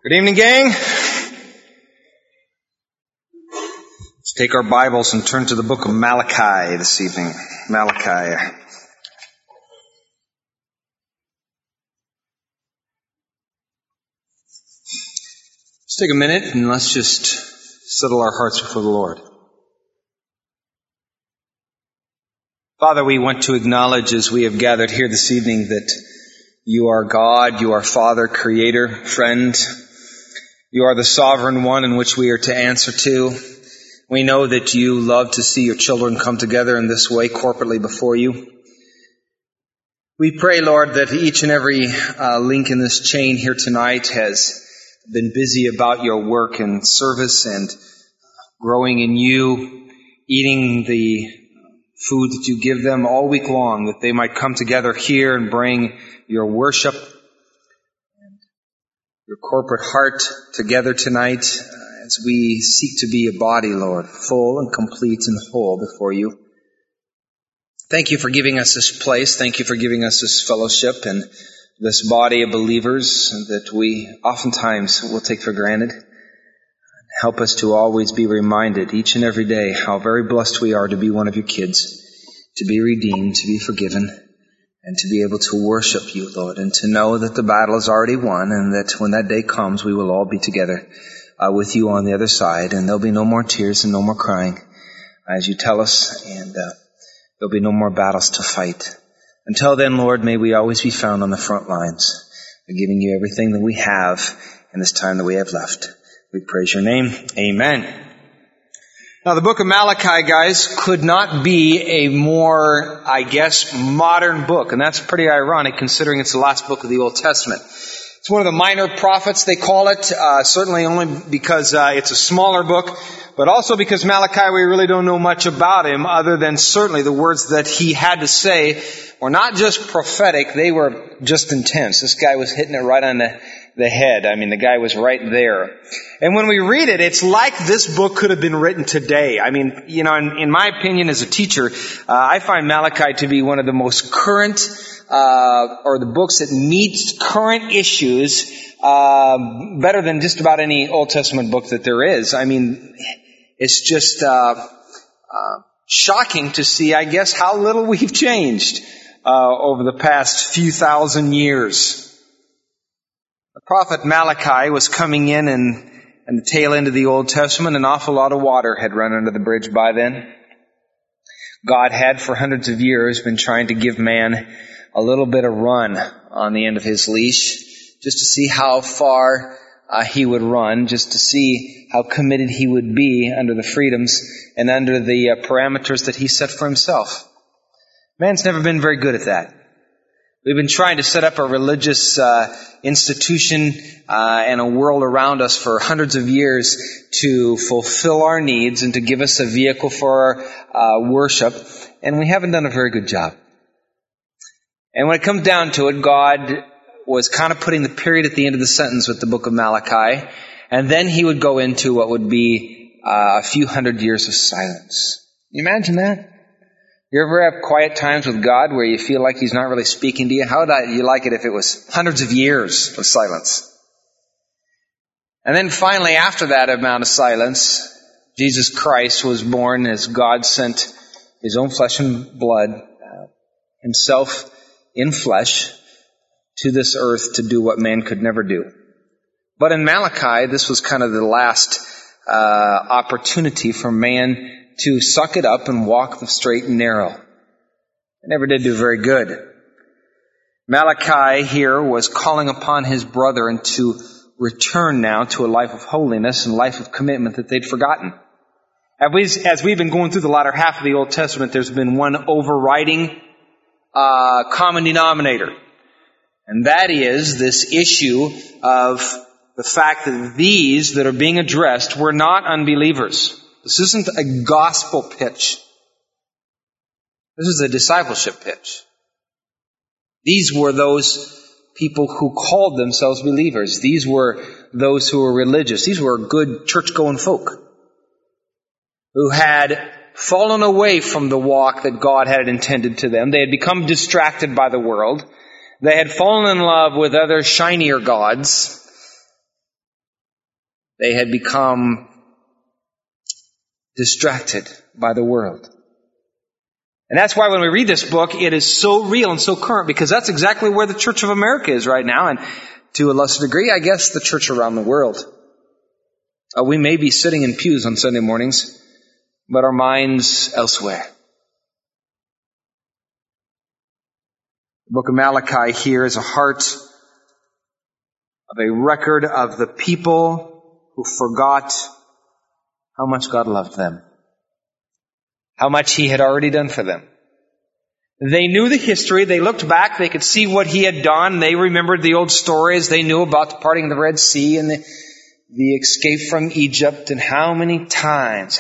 Good evening, gang. Let's take our Bibles and turn to the book of Malachi this evening. Malachi. Let's take a minute and let's just settle our hearts before the Lord. Father, we want to acknowledge as we have gathered here this evening that you are God, you are Father, Creator, Friend. You are the sovereign one in which we are to answer to. We know that you love to see your children come together in this way corporately before you. We pray, Lord, that each and every link in this chain here tonight has been busy about your work and service and growing in you, eating the food that you give them all week long, that they might come together here and bring your worship your corporate heart together tonight as we seek to be a body, Lord, full and complete and whole before you. Thank you for giving us this place. Thank you for giving us this fellowship and this body of believers that we oftentimes will take for granted. Help us to always be reminded each and every day how very blessed we are to be one of your kids, to be redeemed, to be forgiven, and to be able to worship you, Lord, and to know that the battle is already won and that when that day comes, we will all be together with you on the other side, and there'll be no more tears and no more crying, as you tell us, and there'll be no more battles to fight. Until then, Lord, may we always be found on the front lines, giving you everything that we have in this time that we have left. We praise your name. Amen. Now, the book of Malachi, guys, could not be a more, modern book. And that's pretty ironic considering it's the last book of the Old Testament. It's one of the minor prophets, they call it, certainly only because it's a smaller book, but also because Malachi, we really don't know much about him other than certainly the words that he had to say were not just prophetic, they were just intense. This guy was hitting it right on the head. I mean, the guy was right there. And when we read it, it's like this book could have been written today. I mean, in my opinion as a teacher, I find Malachi to be one of the most current, or the books that meets current issues, better than just about any Old Testament book that there is. I mean, it's just, shocking to see, how little we've changed, over the past few thousand years. The prophet Malachi was coming in and the tail end of the Old Testament. An awful lot of water had run under the bridge by then. God had for hundreds of years been trying to give man a little bit of run on the end of his leash, just to see how far he would run, just to see how committed he would be under the freedoms and under the parameters that he set for himself. Man's never been very good at that. We've been trying to set up a religious institution and a world around us for hundreds of years to fulfill our needs and to give us a vehicle for our worship, and we haven't done a very good job. And when it comes down to it, God was kind of putting the period at the end of the sentence with the book of Malachi, and then he would go into what would be a few hundred years of silence. Can you imagine that? You ever have quiet times with God where you feel like he's not really speaking to you? How would you like it if it was hundreds of years of silence? And then finally, after that amount of silence, Jesus Christ was born as God sent his own flesh and blood, himself in flesh, to this earth to do what man could never do. But in Malachi, this was kind of the last opportunity for man to suck it up and walk the straight and narrow. It never did do very good. Malachi here was calling upon his brethren to return now to a life of holiness and life of commitment that they'd forgotten. As we've been going through the latter half of the Old Testament, there's been one overriding common denominator. And that is this issue of the fact that these that are being addressed were not unbelievers. This isn't a gospel pitch. This is a discipleship pitch. These were those people who called themselves believers. These were those who were religious. These were good church-going folk who had fallen away from the walk that God had intended to them. They had become distracted by the world. They had fallen in love with other shinier gods. They had become distracted by the world. And that's why when we read this book, it is so real and so current, because that's exactly where the Church of America is right now, and to a lesser degree, I guess, the church around the world. We may be sitting in pews on Sunday mornings, but our minds elsewhere. The book of Malachi here is a heart of a record of the people who forgot how much God loved them, how much He had already done for them. They knew the history. They looked back. They could see what He had done. They remembered the old stories. They knew about the parting of the Red Sea and the escape from Egypt, and how many times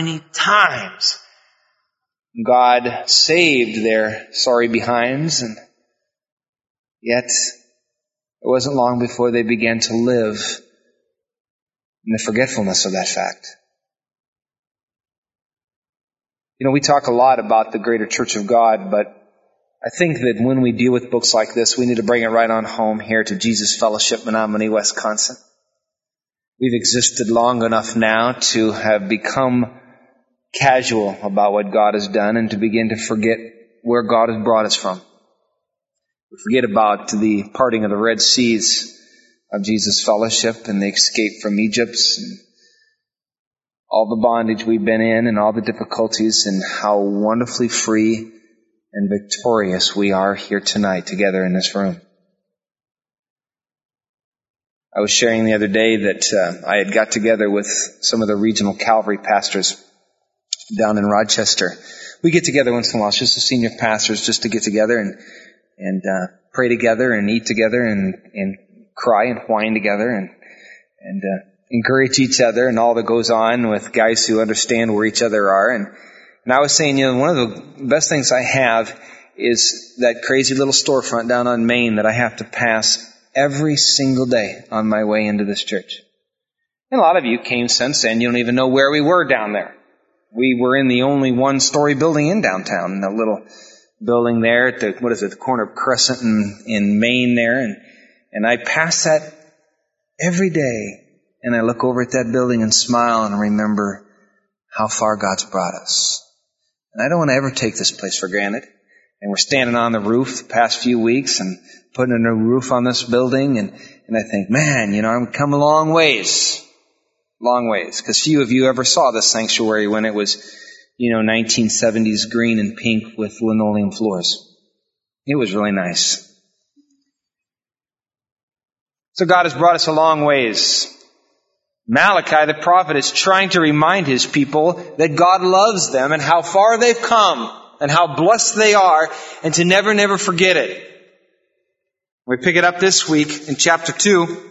God saved their sorry behinds, and yet it wasn't long before they began to live in the forgetfulness of that fact. You know, we talk a lot about the greater church of God, but I think that when we deal with books like this, we need to bring it right on home here to Jesus Fellowship, Menominee, Wisconsin. We've existed long enough now to have become casual about what God has done and to begin to forget where God has brought us from. We forget about the parting of the Red Seas of Jesus Fellowship and the escape from Egypt and all the bondage we've been in and all the difficulties, and how wonderfully free and victorious we are here tonight together in this room. I was sharing the other day that I had got together with some of the regional Calvary pastors down in Rochester. We get together once in a while, just the senior pastors, just to get together and pray together and eat together and cry and whine together and encourage each other and all that goes on with guys who understand where each other are. And I was saying, you know, one of the best things I have is that crazy little storefront down on Main that I have to pass every single day on my way into this church. And a lot of you came since then. You don't even know where we were down there. We were in the only one-story building in downtown, the little building there at the corner of Crescent in Maine there. And I pass that every day, and I look over at that building and smile and remember how far God's brought us. And I don't want to ever take this place for granted. And we're standing on the roof the past few weeks and putting a new roof on this building. And I think, man, you know, I've come a long ways. Long ways. Because few of you ever saw this sanctuary when it was, 1970s green and pink with linoleum floors. It was really nice. So God has brought us a long ways. Malachi, the prophet, is trying to remind his people that God loves them and how far they've come and how blessed they are, and to never forget it. We pick it up this week in chapter 2.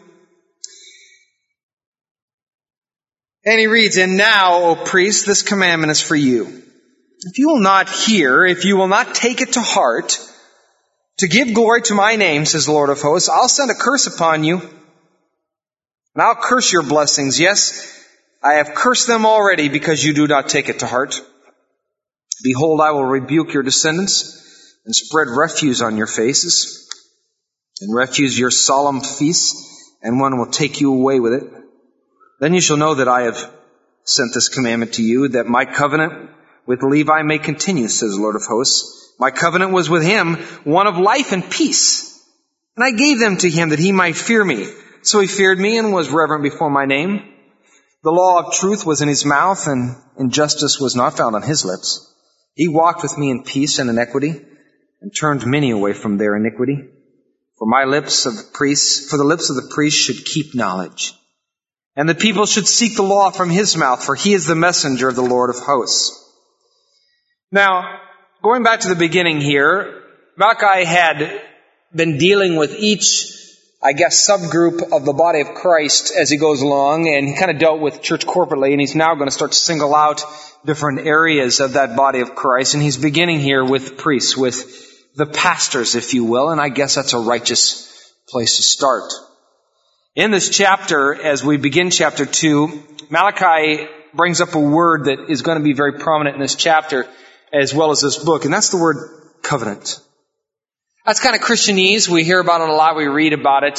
And he reads, "And now, O priests, this commandment is for you. If you will not hear, if you will not take it to heart, to give glory to my name, says the Lord of hosts, I'll send a curse upon you, and I'll curse your blessings. Yes, I have cursed them already because you do not take it to heart. Behold, I will rebuke your descendants and spread refuse on your faces, and refuse your solemn feasts, and one will take you away with it. Then you shall know that I have sent this commandment to you, that my covenant with Levi may continue, says the Lord of hosts. My covenant was with him, one of life and peace. And I gave them to him that he might fear me. So he feared me and was reverent before my name. The law of truth was in his mouth, and injustice was not found on his lips. He walked with me in peace and in equity, and turned many away from their iniquity. For the lips of the priest should keep knowledge. And the people should seek the law from his mouth, for he is the messenger of the Lord of hosts." Now, going back to the beginning here, Malachi had been dealing with each, subgroup of the body of Christ as he goes along, and he kind of dealt with church corporately, and he's now going to start to single out different areas of that body of Christ, and he's beginning here with priests, with the pastors, if you will, and I guess that's a righteous place to start. In this chapter, as we begin chapter 2, Malachi brings up a word that is going to be very prominent in this chapter as well as this book, and that's the word covenant. That's kind of Christianese. We hear about it a lot. We read about it.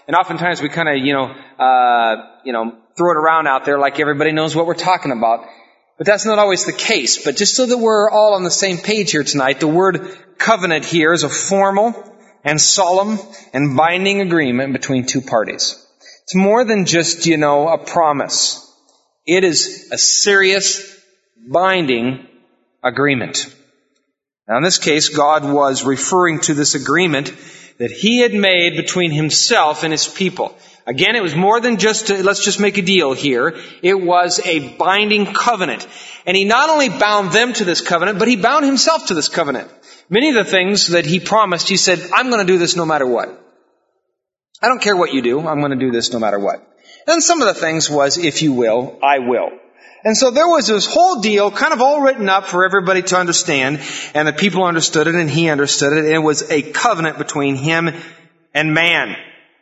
And oftentimes we kind of, throw it around out there like everybody knows what we're talking about. But that's not always the case. But just so that we're all on the same page here tonight, the word covenant here is a formal and solemn and binding agreement between two parties. It's more than just, a promise. It is a serious, binding agreement. Now, in this case, God was referring to this agreement that He had made between Himself and His people. Again, it was more than just, let's just make a deal here. It was a binding covenant. And He not only bound them to this covenant, but He bound Himself to this covenant. Many of the things that He promised, He said, I'm going to do this no matter what. I don't care what you do, I'm going to do this no matter what. And some of the things was, if you will, I will. And so there was this whole deal kind of all written up for everybody to understand, and the people understood it and He understood it, and it was a covenant between Him and man.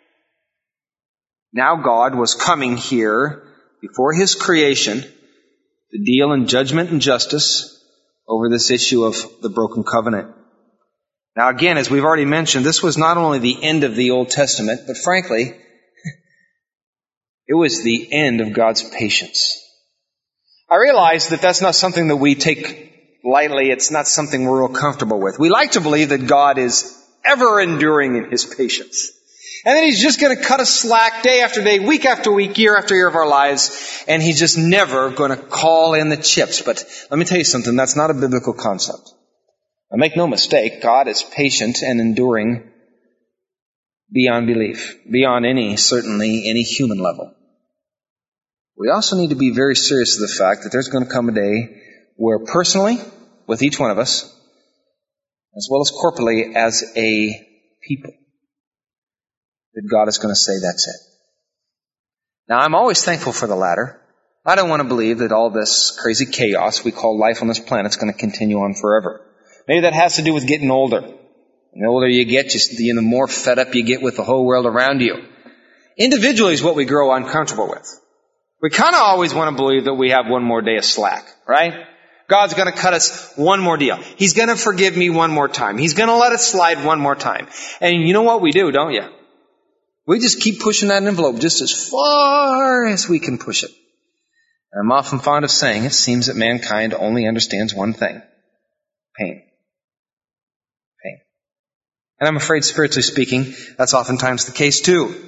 Now God was coming here before His creation to deal in judgment and justice over this issue of the broken covenant. Now again, as we've already mentioned, this was not only the end of the Old Testament, but frankly, it was the end of God's patience. I realize that that's not something that we take lightly. It's not something we're real comfortable with. We like to believe that God is ever enduring in His patience. And then He's just going to cut us slack day after day, week after week, year after year of our lives, and He's just never going to call in the chips. But let me tell you something, that's not a biblical concept. Now make no mistake, God is patient and enduring beyond belief, beyond certainly any human level. We also need to be very serious of the fact that there's going to come a day where personally, with each one of us, as well as corporately as a people, that God is going to say, that's it. Now, I'm always thankful for the latter. I don't want to believe that all this crazy chaos we call life on this planet is going to continue on forever. Maybe that has to do with getting older. And the older you get, the more fed up you get with the whole world around you. Individually is what we grow uncomfortable with. We kind of always want to believe that we have one more day of slack, right? God's going to cut us one more deal. He's going to forgive me one more time. He's going to let it slide one more time. And you know what we do, don't you? We just keep pushing that envelope just as far as we can push it. And I'm often fond of saying, it seems that mankind only understands one thing. Pain. Pain. And I'm afraid, spiritually speaking, that's oftentimes the case too.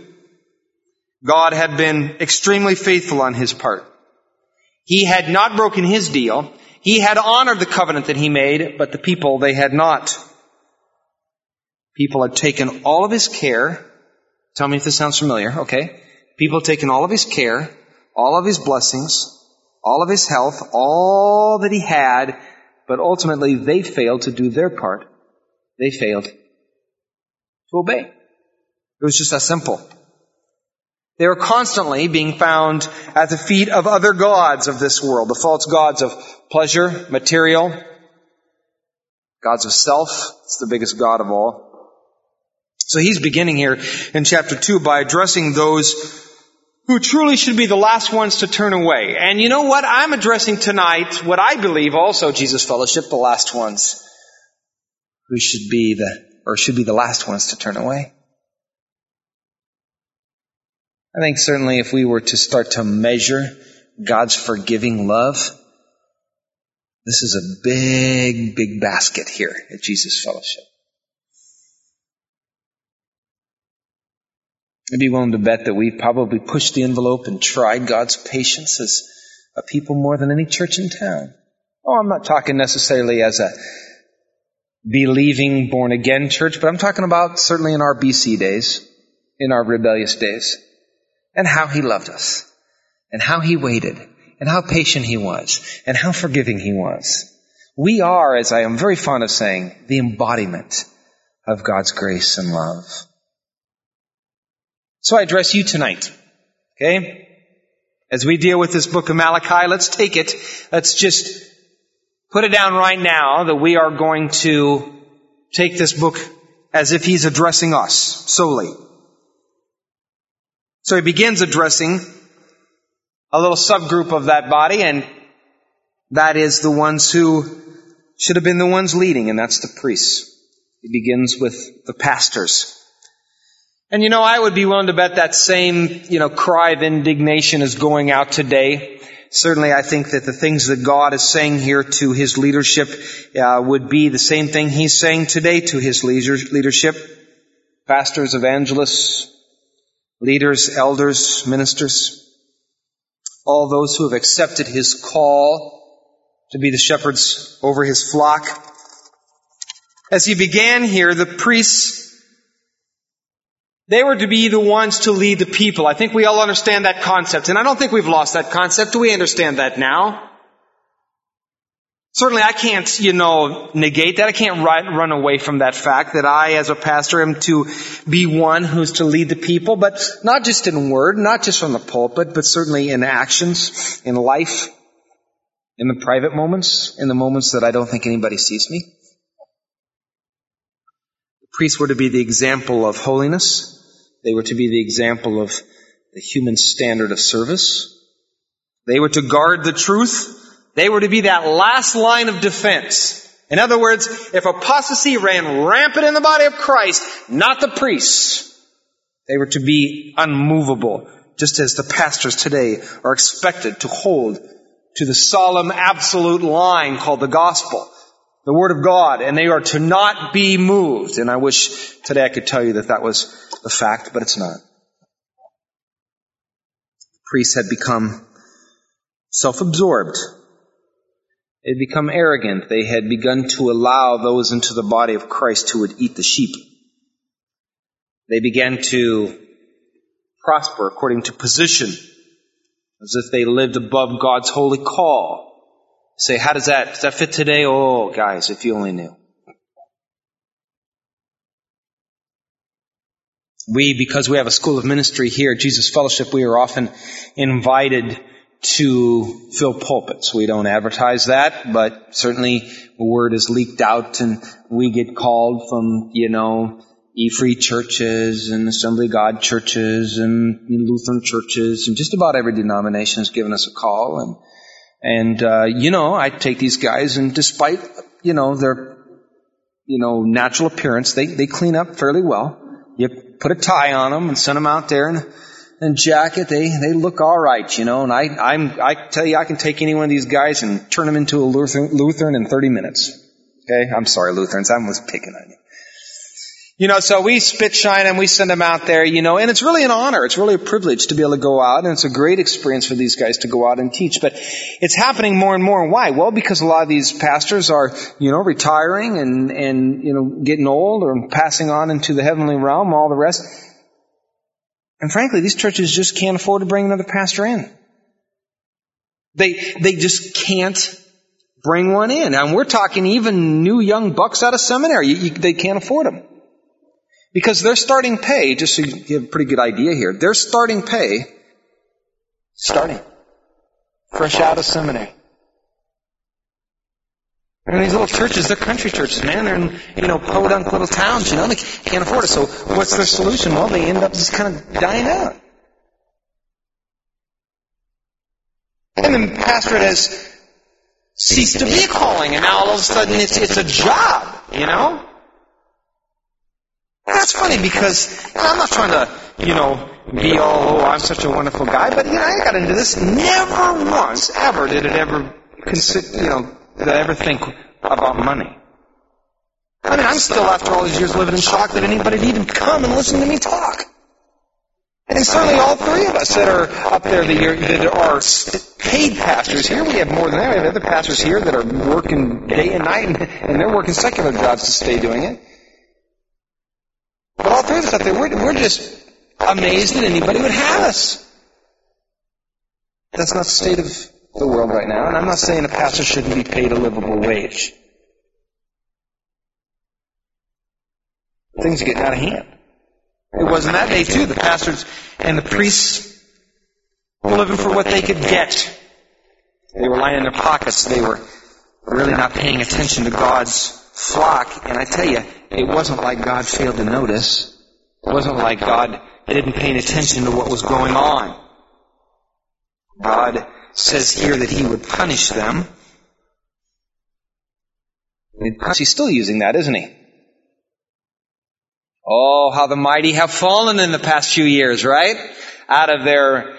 God had been extremely faithful on His part. He had not broken His deal. He had honored the covenant that He made, but the people, they had not. People had taken all of His care. Tell me if this sounds familiar, okay? People had taken all of His care, all of His blessings, all of His health, all that He had, but ultimately they failed to do their part. They failed to obey. It was just that simple. They were constantly being found at the feet of other gods of this world, the false gods of pleasure, material, gods of self. It's the biggest god of all. So He's beginning here in chapter 2 by addressing those who truly should be the last ones to turn away. And you know what? I'm addressing tonight what I believe also, Jesus Fellowship, the last ones who should be the last ones to turn away. I think certainly if we were to start to measure God's forgiving love, this is a big, big basket here at Jesus Fellowship. I'd be willing to bet that we've probably pushed the envelope and tried God's patience as a people more than any church in town. Oh, I'm not talking necessarily as a believing, born-again church, but I'm talking about certainly in our BC days, in our rebellious days. And how He loved us, and how He waited, and how patient He was, and how forgiving He was. We are, as I am very fond of saying, the embodiment of God's grace and love. So I address you tonight, okay? As we deal with this book of Malachi, let's take it. Let's just put it down right now that we are going to take this book as if He's addressing us solely. So He begins addressing a little subgroup of that body, and that is the ones who should have been the ones leading, and that's the priests. He begins with the pastors. And I would be willing to bet that same, cry of indignation is going out today. Certainly I think that the things that God is saying here to His leadership would be the same thing He's saying today to His leadership. Pastors, evangelists, leaders, elders, ministers, all those who have accepted His call to be the shepherds over His flock. As He began here, the priests, they were to be the ones to lead the people. I think we all understand that concept, and I don't think we've lost that concept. Do we understand that now? Certainly I can't, negate that. I can't run away from that fact that I, as a pastor, am to be one who's to lead the people, but not just in word, not just from the pulpit, but certainly in actions, in life, in the private moments, in the moments that I don't think anybody sees me. The priests were to be the example of holiness. They were to be the example of the human standard of service. They were to guard the truth. They were to be that last line of defense. In other words, if apostasy ran rampant in the body of Christ, not the priests, they were to be unmovable, just as the pastors today are expected to hold to the solemn, absolute line called the gospel, the Word of God, and they are to not be moved. And I wish today I could tell you that that was the fact, but it's not. The priests had become self-absorbed. They had become arrogant. They had begun to allow those into the body of Christ who would eat the sheep. They began to prosper according to position, as if they lived above God's holy call. Say, does that fit today? Oh, guys, if you only knew. Because we have a school of ministry here at Jesus Fellowship, we are often invited to fill pulpits. We don't advertise that, but certainly the word is leaked out and we get called from, E-Free churches and Assembly of God churches and Lutheran churches, and just about every denomination has given us a call. And I take these guys, and despite, their, natural appearance, they clean up fairly well. You put a tie on them and send them out there and jacket. They look all right, and I tell you, I can take any one of these guys and turn them into a Lutheran in 30 minutes. Okay? I'm sorry, Lutherans. I was picking on you. So we spit shine them, we send them out there, and it's really an honor. It's really a privilege to be able to go out, and it's a great experience for these guys to go out and teach. But it's happening more and more. Why? Well, because a lot of these pastors are, retiring and getting old or passing on into the heavenly realm, all the rest. And frankly, these churches just can't afford to bring another pastor in. They just can't bring one in. And we're talking even new young bucks out of seminary. They can't afford them. Because their starting pay, just so you have a pretty good idea here, their starting pay, fresh out of seminary. And these little churches, they're country churches, man. They're in, podunk little towns, they can't afford it. So what's their solution? Well, they end up just kind of dying out. And the pastorate has ceased to be a calling, and now all of a sudden it's a job, That's funny because I'm not trying to, be all, I'm such a wonderful guy, but, I got into this. Never once, ever did it ever consider, did I ever think about money. I mean, I'm still, after all these years, living in shock that anybody'd even come and listen to me talk. And certainly all three of us that are up there that are paid pastors here, we have more than that. We have other pastors here that are working day and night, and they're working secular jobs to stay doing it. But all three of us up there, we're just amazed that anybody would have us. That's not the state of the world right now, and I'm not saying a pastor shouldn't be paid a livable wage. Things are getting out of hand. It wasn't that day, too. The pastors and the priests were living for what they could get. They were lining their pockets. They were really not paying attention to God's flock. And I tell you, it wasn't like God failed to notice. It wasn't like God didn't pay attention to what was going on. God says here that He would punish them. He's still using that, isn't He? Oh, how the mighty have fallen in the past few years, right? Out of their,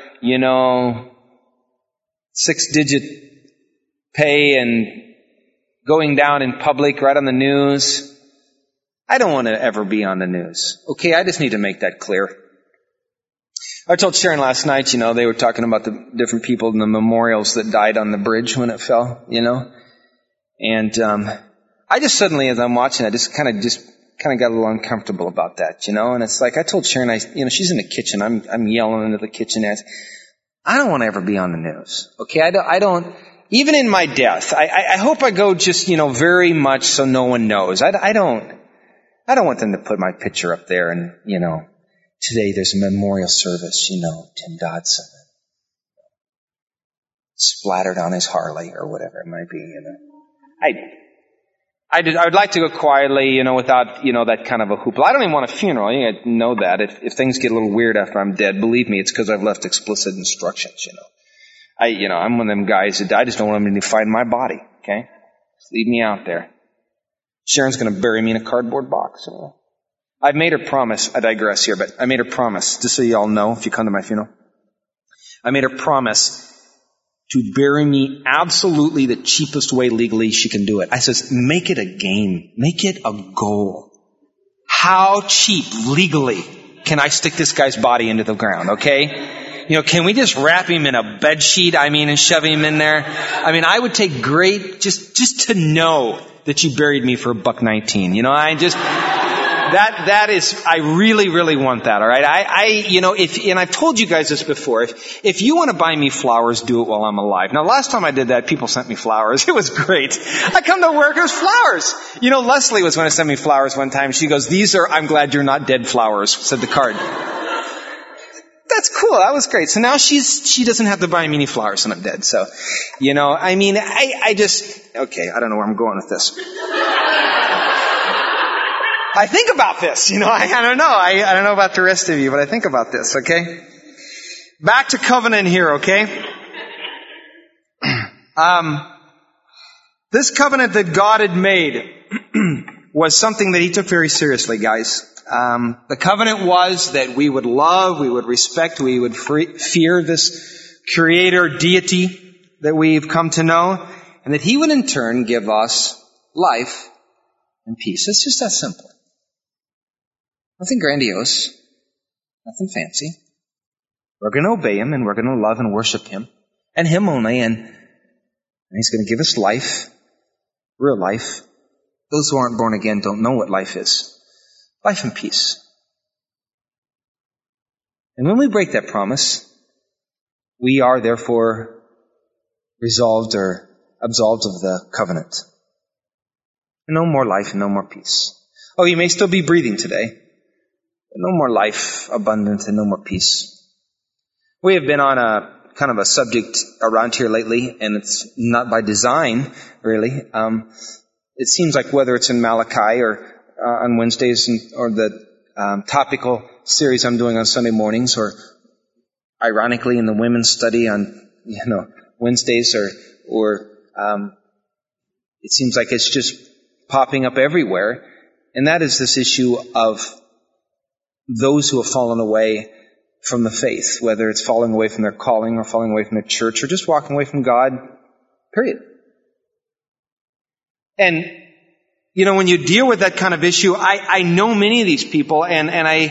6-digit pay and going down in public, right on the news. I don't want to ever be on the news. Okay, I just need to make that clear. I told Sharon last night, they were talking about the different people in the memorials that died on the bridge when it fell, And I just suddenly, as I'm watching, I just kind of got a little uncomfortable about that, And it's like I told Sharon, she's in the kitchen. I'm yelling into the kitchenette. I don't want to ever be on the news. Okay, I don't. Even in my death, I hope I go just very much so no one knows. I don't want them to put my picture up there and today there's a memorial service. Tim Dodson splattered on his Harley or whatever it might be. I would like to go quietly, without, that kind of a hoopla. I don't even want a funeral. You know that. If things get a little weird after I'm dead, believe me, it's because I've left explicit instructions, I'm one of them guys that I just don't want them to find my body, okay? Just leave me out there. Sharon's going to bury me in a cardboard box. I've made her promise. I digress here, but I made her promise, just so you all know if you come to my funeral. I made her promise to bury me absolutely the cheapest way legally she can do it. I says, make it a game. Make it a goal. How cheap legally can I stick this guy's body into the ground, okay? Can we just wrap him in a bed sheet, and shove him in there? I would take great, just to know that you buried me for $1.19. That is, I really, really want that, alright? And I've told you guys this before, if you want to buy me flowers, do it while I'm alive. Now, last time I did that, people sent me flowers. It was great. I come to work, there's flowers. Leslie was going to send me flowers one time. She goes, these are, I'm glad you're not dead flowers, said the card. That's cool. That was great. So now she doesn't have to buy me any flowers when I'm dead. So, okay, I don't know where I'm going with this. I think about this, I don't know. I don't know about the rest of you, but I think about this, okay? Back to covenant here, okay? This covenant that God had made was something that He took very seriously, guys. The covenant was that we would love, we would respect, we would fear this Creator deity that we've come to know, and that He would in turn give us life and peace. It's just that simple. Nothing grandiose, nothing fancy. We're going to obey Him, and we're going to love and worship Him, and Him only, and He's going to give us life, real life. Those who aren't born again don't know what life is. Life and peace. And when we break that promise, we are therefore resolved or absolved of the covenant. No more life and no more peace. Oh, you may still be breathing today, but no more life abundant and no more peace. We have been on a kind of a subject around here lately, and it's not by design, really. It seems like whether it's in Malachi or on Wednesdays or the topical series I'm doing on Sunday mornings, or ironically in the women's study on Wednesdays, or it seems like it's just popping up everywhere, and that is this issue of those who have fallen away from the faith, whether it's falling away from their calling or falling away from their church or just walking away from God, period. And when you deal with that kind of issue, I know many of these people, and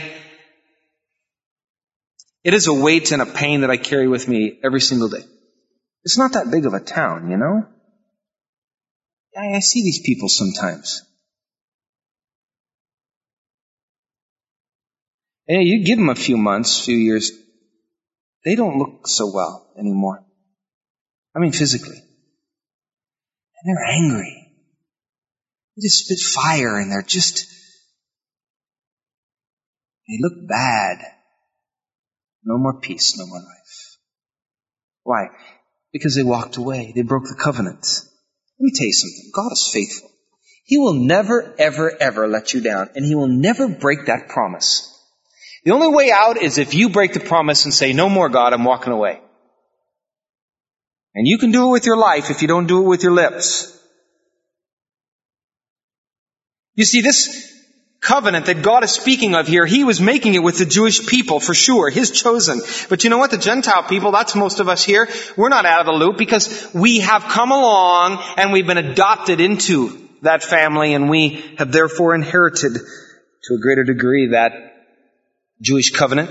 it is a weight and a pain that I carry with me every single day. It's not that big of a town, I see these people sometimes. And you give them a few months, few years, they don't look so well anymore. Physically. And they're angry. They just spit fire, and they look bad. No more peace, no more life. Why? Because they walked away. They broke the covenant. Let me tell you something. God is faithful. He will never, ever, ever let you down, and He will never break that promise. The only way out is if you break the promise and say, no more, God, I'm walking away. And you can do it with your life if you don't do it with your lips. You see, this covenant that God is speaking of here, He was making it with the Jewish people for sure, His chosen. But you know what? The Gentile people, that's most of us here, we're not out of the loop because we have come along and we've been adopted into that family, and we have therefore inherited to a greater degree that Jewish covenant.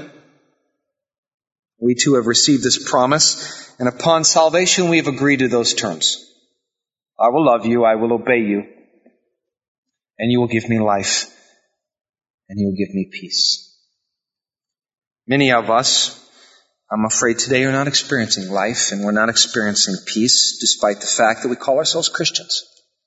We too have received this promise, and upon salvation we have agreed to those terms. I will love you, I will obey you, and you will give me life, and you will give me peace. Many of us, I'm afraid today, are not experiencing life, and we're not experiencing peace, despite the fact that we call ourselves Christians.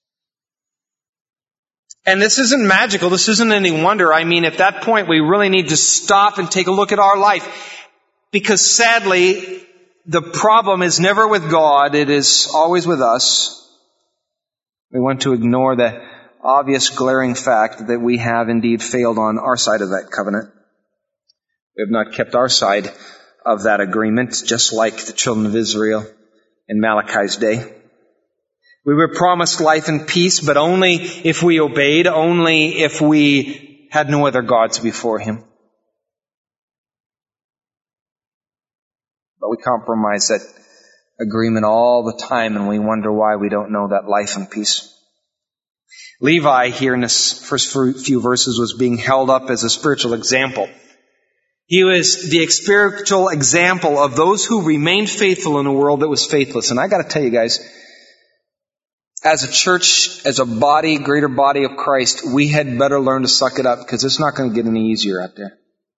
And this isn't magical. This isn't any wonder. I mean, at that point, we really need to stop and take a look at our life. Because sadly, the problem is never with God. It is always with us. We want to ignore the obvious glaring fact that we have indeed failed on our side of that covenant. We have not kept our side of that agreement, just like the children of Israel in Malachi's day. We were promised life and peace, but only if we obeyed, only if we had no other gods before Him. But we compromise that agreement all the time, and we wonder why we don't know that life and peace. Levi, here in this first few verses, was being held up as a spiritual example. He was the spiritual example of those who remained faithful in a world that was faithless. And I got to tell you guys, as a church, as a body, greater body of Christ, we had better learn to suck it up, because it's not going to get any easier out there.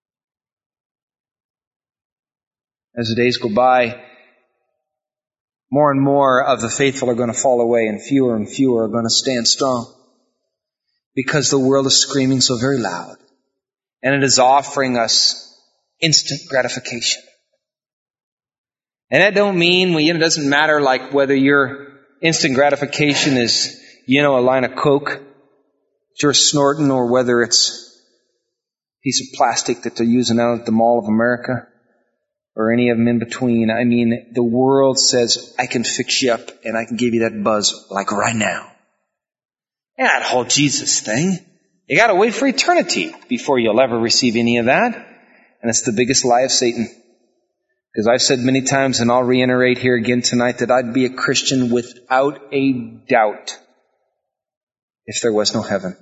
As the days go by, more and more of the faithful are going to fall away, and fewer are going to stand strong. Because the world is screaming so very loud. And it is offering us instant gratification. And that don't mean, it doesn't matter like whether your instant gratification is, a line of Coke that you're snorting, or whether it's a piece of plastic that they're using out at the Mall of America, or any of them in between. I mean, the world says, I can fix you up and I can give you that buzz like right now. And that whole Jesus thing, you got to wait for eternity before you'll ever receive any of that. And it's the biggest lie of Satan. Because I've said many times, and I'll reiterate here again tonight, that I'd be a Christian without a doubt if there was no heaven.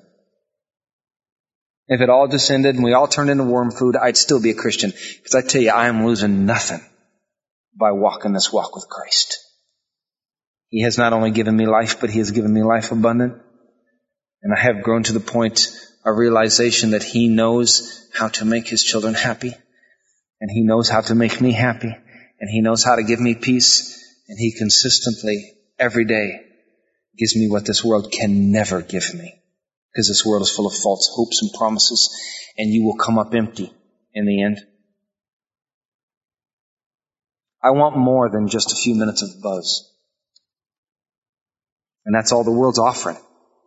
If it all just ended and we all turned into worm food, I'd still be a Christian. Because I tell you, I am losing nothing by walking this walk with Christ. He has not only given me life, but He has given me life abundant. And I have grown to the point of realization that He knows how to make His children happy. And He knows how to make me happy. And He knows how to give me peace. And He consistently, every day, gives me what this world can never give me. Because this world is full of false hopes and promises. And you will come up empty in the end. I want more than just a few minutes of buzz. And that's all the world's offering.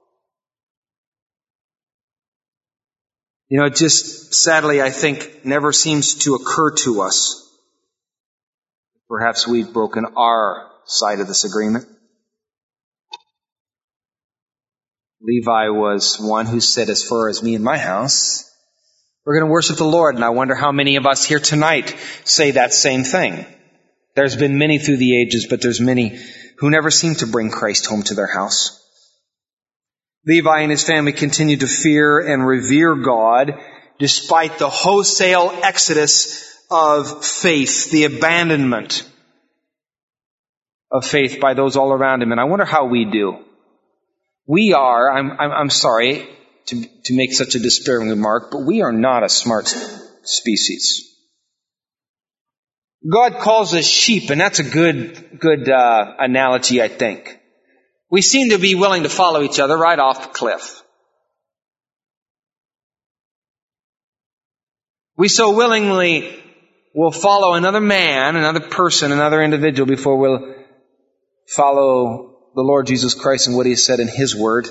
It just, sadly, I think, never seems to occur to us. Perhaps we've broken our side of this agreement. Levi was one who said, as far as me and my house, we're going to worship the Lord. And I wonder how many of us here tonight say that same thing. There's been many through the ages, but there's many who never seem to bring Christ home to their house. Levi and his family continued to fear and revere God despite the wholesale exodus of faith, the abandonment of faith by those all around him. And I wonder how we do. We are, I'm sorry to make such a despairing remark, but we are not a smart species. God calls us sheep, and that's a good analogy, I think. We seem to be willing to follow each other right off the cliff. We so willingly will follow another man, another person, another individual before we'll follow the Lord Jesus Christ and what He has said in His Word.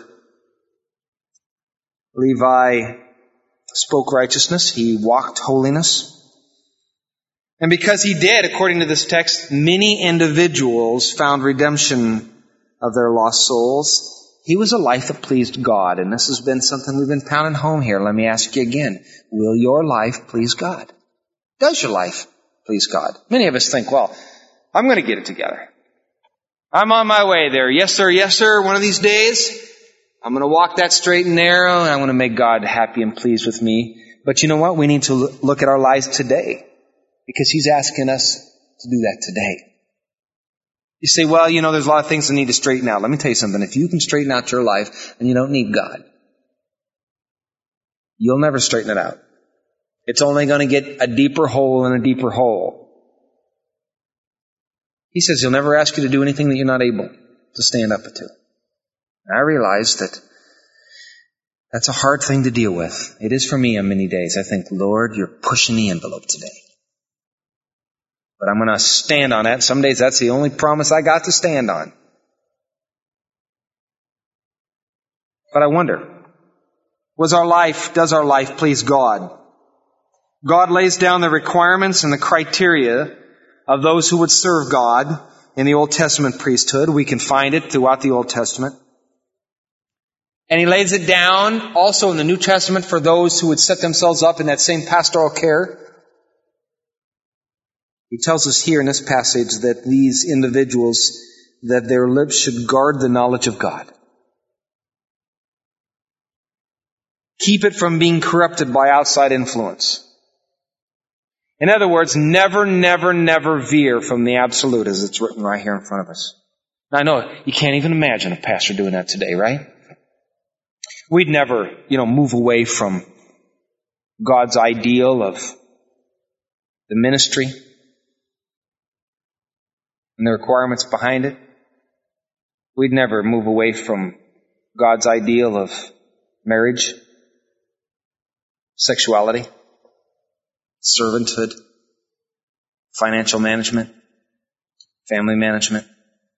Levi spoke righteousness. He walked holiness. And because he did, according to this text, many individuals found redemption of their lost souls. He was a life that pleased God, and this has been something we've been pounding home here. Let me ask you again. Will your life please God? Does your life please God? Many of us think, well, I'm going to get it together. I'm on my way there. Yes, sir, one of these days. I'm going to walk that straight and narrow, and I'm going to make God happy and pleased with me. But you know what? We need to look at our lives today, because He's asking us to do that today. You say, well, there's a lot of things that need to straighten out. Let me tell you something. If you can straighten out your life, then you don't need God. You'll never straighten it out. It's only going to get a deeper hole and a deeper hole. He says He'll never ask you to do anything that you're not able to stand up to. And I realize that that's a hard thing to deal with. It is for me on many days. I think, Lord, you're pushing the envelope today. But I'm going to stand on that. Some days that's the only promise I got to stand on. But I wonder, does our life please God? God lays down the requirements and the criteria of those who would serve God in the Old Testament priesthood. We can find it throughout the Old Testament. And He lays it down also in the New Testament for those who would set themselves up in that same pastoral care. He tells us here in this passage that these individuals, that their lips should guard the knowledge of God. Keep it from being corrupted by outside influence. In other words, never veer from the absolute, as it's written right here in front of us. Now, I know you can't even imagine a pastor doing that today, right? We'd never, move away from God's ideal of the ministry and the requirements behind it. We'd never move away from God's ideal of marriage, sexuality, servanthood, financial management, family management.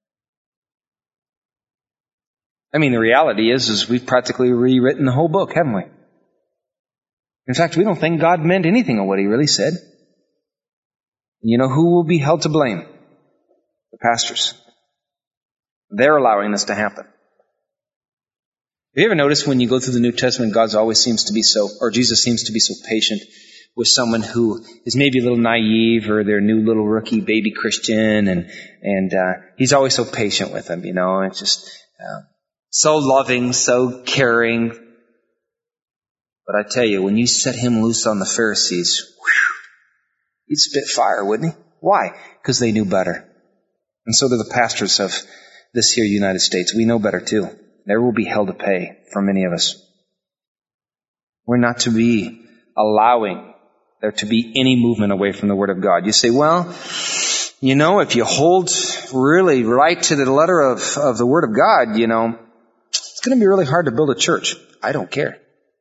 The reality is we've practically rewritten the whole book, haven't we? In fact, we don't think God meant anything of what He really said. You know who will be held to blame? The pastors. They're allowing this to happen. Have you ever noticed when you go through the New Testament, Jesus seems to be so patient with someone who is maybe a little naive or their new little rookie baby Christian, and He's always so patient with them, It's just so loving, so caring. But I tell you, when you set Him loose on the Pharisees, He'd spit fire, wouldn't He? Why? Because they knew better. And so do the pastors of this here United States. We know better too. There will be hell to pay for many of us. We're not to be allowing there to be any movement away from the Word of God. You say, well, if you hold really right to the letter of the Word of God, it's going to be really hard to build a church. I don't care.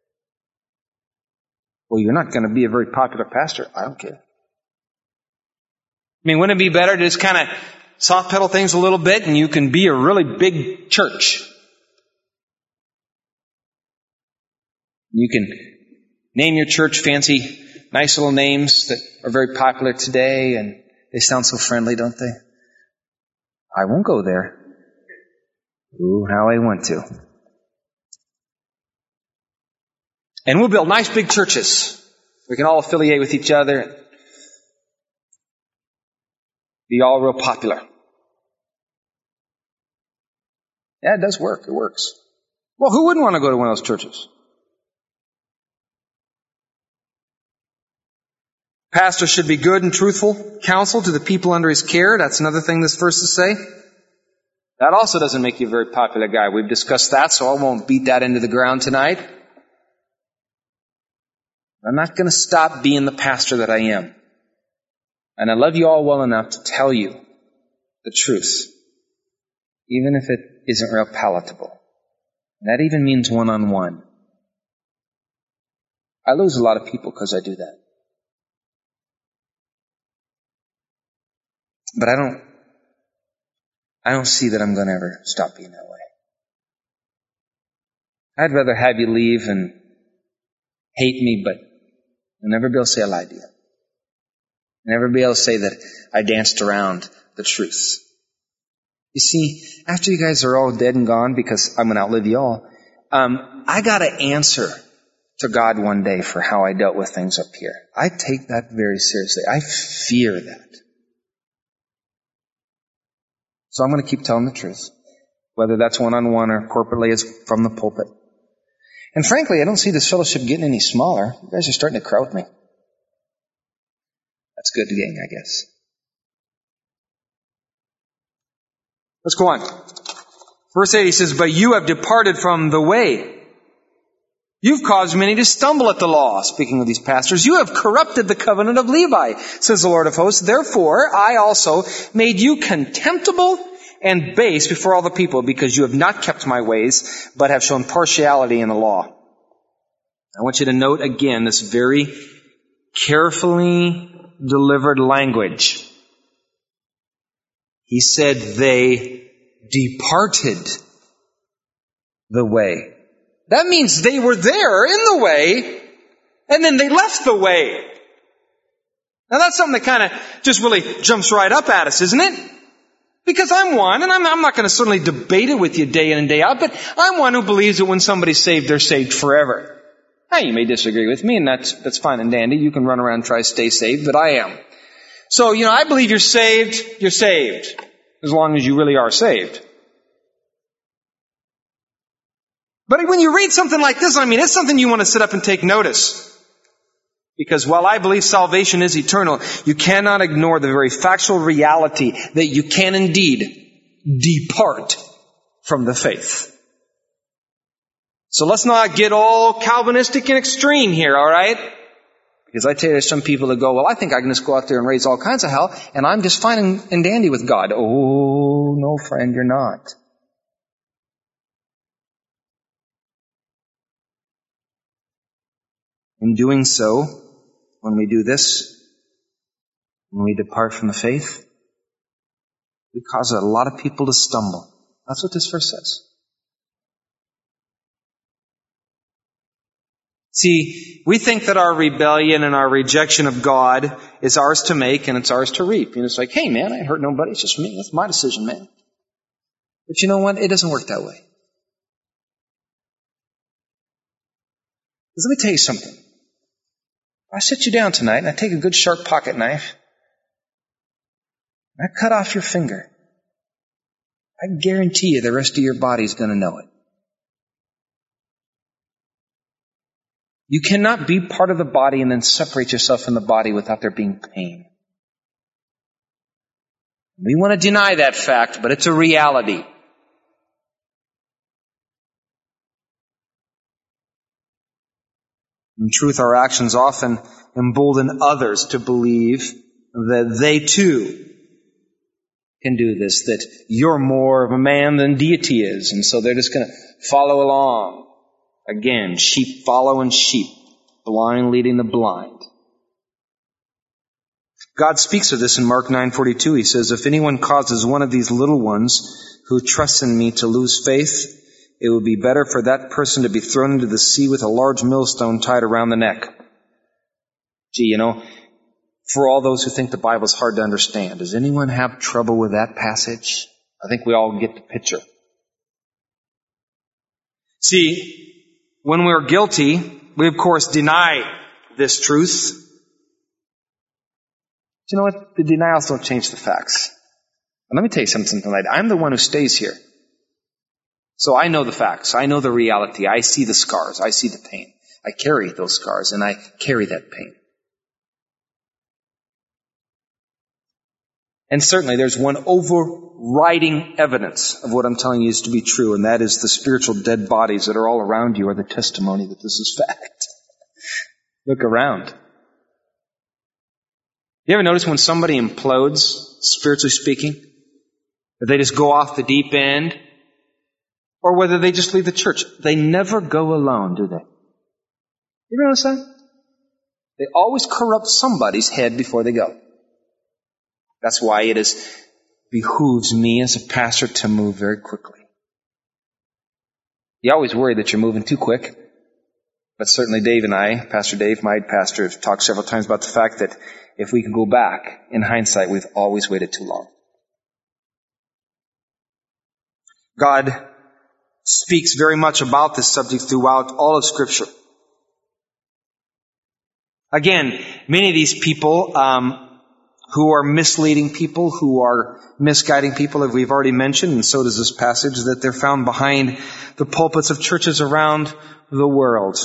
Well, you're not going to be a very popular pastor. I don't care. Wouldn't it be better to just kind of soft pedal things a little bit and you can be a really big church? You can name your church fancy, nice little names that are very popular today, and they sound so friendly, don't they? I won't go there. Ooh, how I want to. And we'll build nice big churches. We can all affiliate with each other. Be all real popular. Yeah, it does work. It works. Well, who wouldn't want to go to one of those churches? Pastor should be good and truthful counsel to the people under his care. That's another thing this verse is say. That also doesn't make you a very popular guy. We've discussed that, so I won't beat that into the ground tonight. I'm not going to stop being the pastor that I am. And I love you all well enough to tell you the truth, even if it isn't real palatable. And that even means one-on-one. I lose a lot of people because I do that. But I don't see that I'm going to ever stop being that way. I'd rather have you leave and hate me, but you'll never be able to say I lied to you. You'll never be able to say that I danced around the truth. You see, after you guys are all dead and gone, because I'm going to outlive you all, I got to answer to God one day for how I dealt with things up here. I take that very seriously. I fear that. So I'm going to keep telling the truth, whether that's one-on-one or corporately as from the pulpit. And frankly, I don't see this fellowship getting any smaller. You guys are starting to crowd me. That's good, gang, I guess. Let's go on. Verse 8, he says, "But you have departed from the way. You've caused many to stumble at the law." Speaking of these pastors, "You have corrupted the covenant of Levi, says the Lord of hosts. Therefore, I also made you contemptible and base before all the people, because you have not kept my ways, but have shown partiality in the law." I want you to note again this very carefully delivered language. He said they departed the way. That means they were there in the way, and then they left the way. Now that's something that kind of just really jumps right up at us, isn't it? Because I'm one, and I'm not going to certainly debate it with you day in and day out, but I'm one who believes that when somebody's saved, they're saved forever. Now, you may disagree with me, and that's fine and dandy. You can run around and try to stay saved, but I am. So, I believe you're saved, as long as you really are saved. But when you read something like this, it's something you want to sit up and take notice. Because while I believe salvation is eternal, you cannot ignore the very factual reality that you can indeed depart from the faith. So let's not get all Calvinistic and extreme here, all right? Because I tell you, there's some people that go, well, I think I can just go out there and raise all kinds of hell, and I'm just fine and dandy with God. Oh, no, friend, you're not. In doing so, when we do this, when we depart from the faith, we cause a lot of people to stumble. That's what this verse says. See, we think that our rebellion and our rejection of God is ours to make and it's ours to reap. It's like, hey man, I hurt nobody, it's just me, that's my decision, man. But you know what? It doesn't work that way. Because let me tell you something. If I sit you down tonight and I take a good sharp pocket knife and I cut off your finger, I guarantee you the rest of your body's going to know it. You cannot be part of the body and then separate yourself from the body without there being pain. We want to deny that fact, but it's a reality. In truth, our actions often embolden others to believe that they too can do this, that you're more of a man than deity is, and so they're just going to follow along. Again, sheep following sheep, blind leading the blind. God speaks of this in Mark 9:42. He says, "If anyone causes one of these little ones who trust in me to lose faith, it would be better for that person to be thrown into the sea with a large millstone tied around the neck." Gee, for all those who think the Bible is hard to understand, does anyone have trouble with that passage? I think we all get the picture. See, when we're guilty, we of course deny this truth. Do you know what? The denials don't change the facts. And let me tell you something tonight. I'm the one who stays here. So I know the facts. I know the reality. I see the scars. I see the pain. I carry those scars and I carry that pain. And certainly there's one overriding evidence of what I'm telling you is to be true, and that is the spiritual dead bodies that are all around you are the testimony that this is fact. Look around. You ever notice when somebody implodes, spiritually speaking, that they just go off the deep end, or whether they just leave the church? They never go alone, do they? You ever notice that? They always corrupt somebody's head before they go. That's why it behooves me as a pastor to move very quickly. You always worry that you're moving too quick. But certainly Dave and I, Pastor Dave, my pastor, have talked several times about the fact that if we can go back, in hindsight, we've always waited too long. God speaks very much about this subject throughout all of Scripture. Again, many of these people who are misleading people, who are misguiding people, as we've already mentioned, and so does this passage, that they're found behind the pulpits of churches around the world.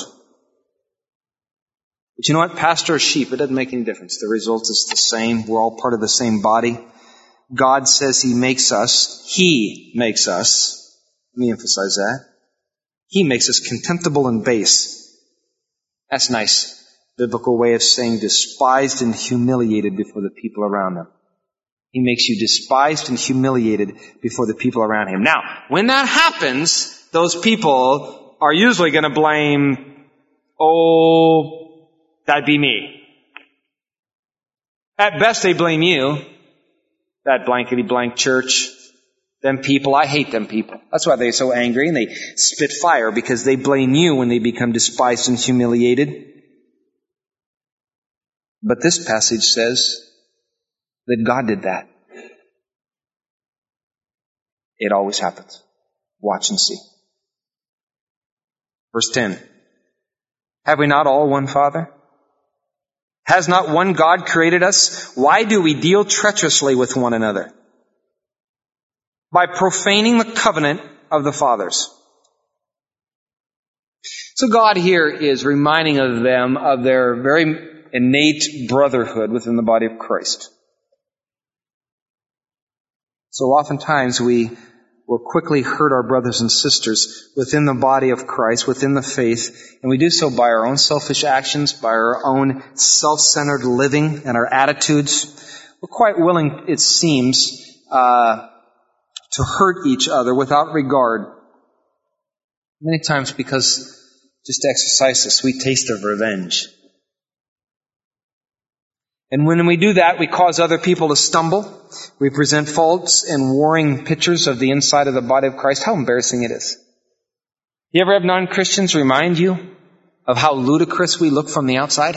But you know what? Pastor or sheep, it doesn't make any difference. The result is the same. We're all part of the same body. God says He makes us. He makes us. Let me emphasize that. He makes us contemptible and base. That's nice. Biblical way of saying despised and humiliated before the people around Him. He makes you despised and humiliated before the people around Him. Now, when that happens, those people are usually going to blame, oh, that'd be me. At best, they blame you. That blankety blank church. Them people, I hate them people. That's why they're so angry and they spit fire, because they blame you when they become despised and humiliated. But this passage says that God did that. It always happens. Watch and see. Verse 10. Have we not all one Father? Has not one God created us? Why do we deal treacherously with one another? By profaning the covenant of the fathers. So God here is reminding of them of their very innate brotherhood within the body of Christ. So oftentimes we will quickly hurt our brothers and sisters within the body of Christ, within the faith, and we do so by our own selfish actions, by our own self-centered living and our attitudes. We're quite willing, it seems, to hurt each other without regard. Many times because just to exercise a sweet taste of revenge. And when we do that, we cause other people to stumble. We present false and warring pictures of the inside of the body of Christ. How embarrassing it is. You ever have non-Christians remind you of how ludicrous we look from the outside?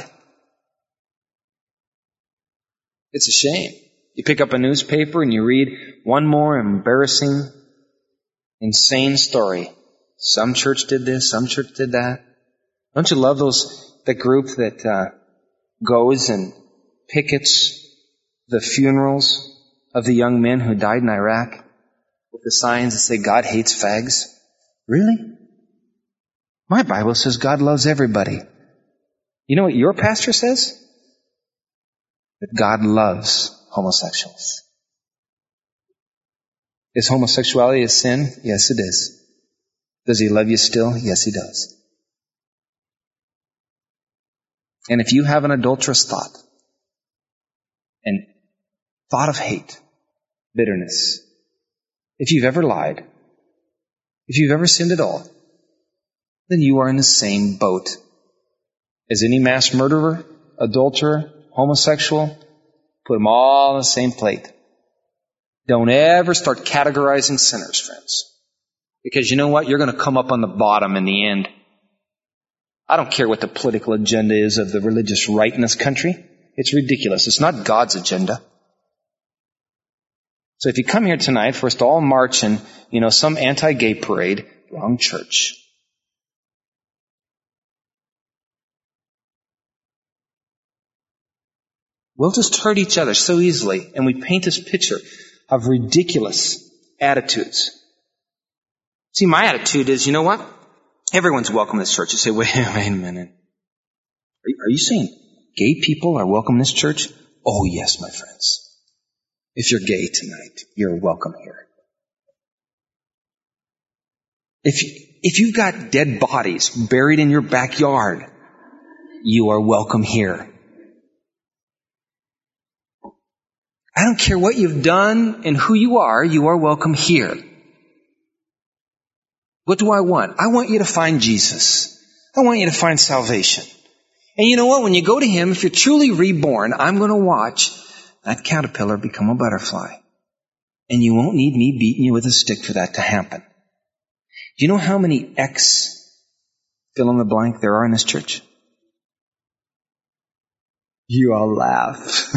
It's a shame. You pick up a newspaper and you read one more embarrassing, insane story. Some church did this, some church did that. Don't you love the group that goes and pickets the funerals of the young men who died in Iraq with the signs that say God hates fags? Really? My Bible says God loves everybody. You know what your pastor says? That God loves homosexuals. Is homosexuality a sin? Yes, it is. Does He love you still? Yes, He does. And if you have an adulterous thought, and thought of hate, bitterness, if you've ever lied, if you've ever sinned at all, then you are in the same boat as any mass murderer, adulterer, homosexual. Put them all on the same plate. Don't ever start categorizing sinners, friends. Because you know what? You're going to come up on the bottom in the end. I don't care what the political agenda is of the religious right in this country. It's ridiculous. It's not God's agenda. So if you come here tonight for us to all march in, some anti-gay parade, wrong church. We'll just hurt each other so easily, and we paint this picture of ridiculous attitudes. See, my attitude is, you know what? Everyone's welcome in this church. You say, wait a minute. Are you saying gay people are welcome in this church? Oh, yes, my friends. If you're gay tonight, you're welcome here. If you've got dead bodies buried in your backyard, you are welcome here. I don't care what you've done and who you are welcome here. What do I want? I want you to find Jesus. I want you to find salvation. And you know what? When you go to Him, if you're truly reborn, I'm going to watch that caterpillar become a butterfly. And you won't need me beating you with a stick for that to happen. Do you know how many fill in the blank there are in this church? You all laugh.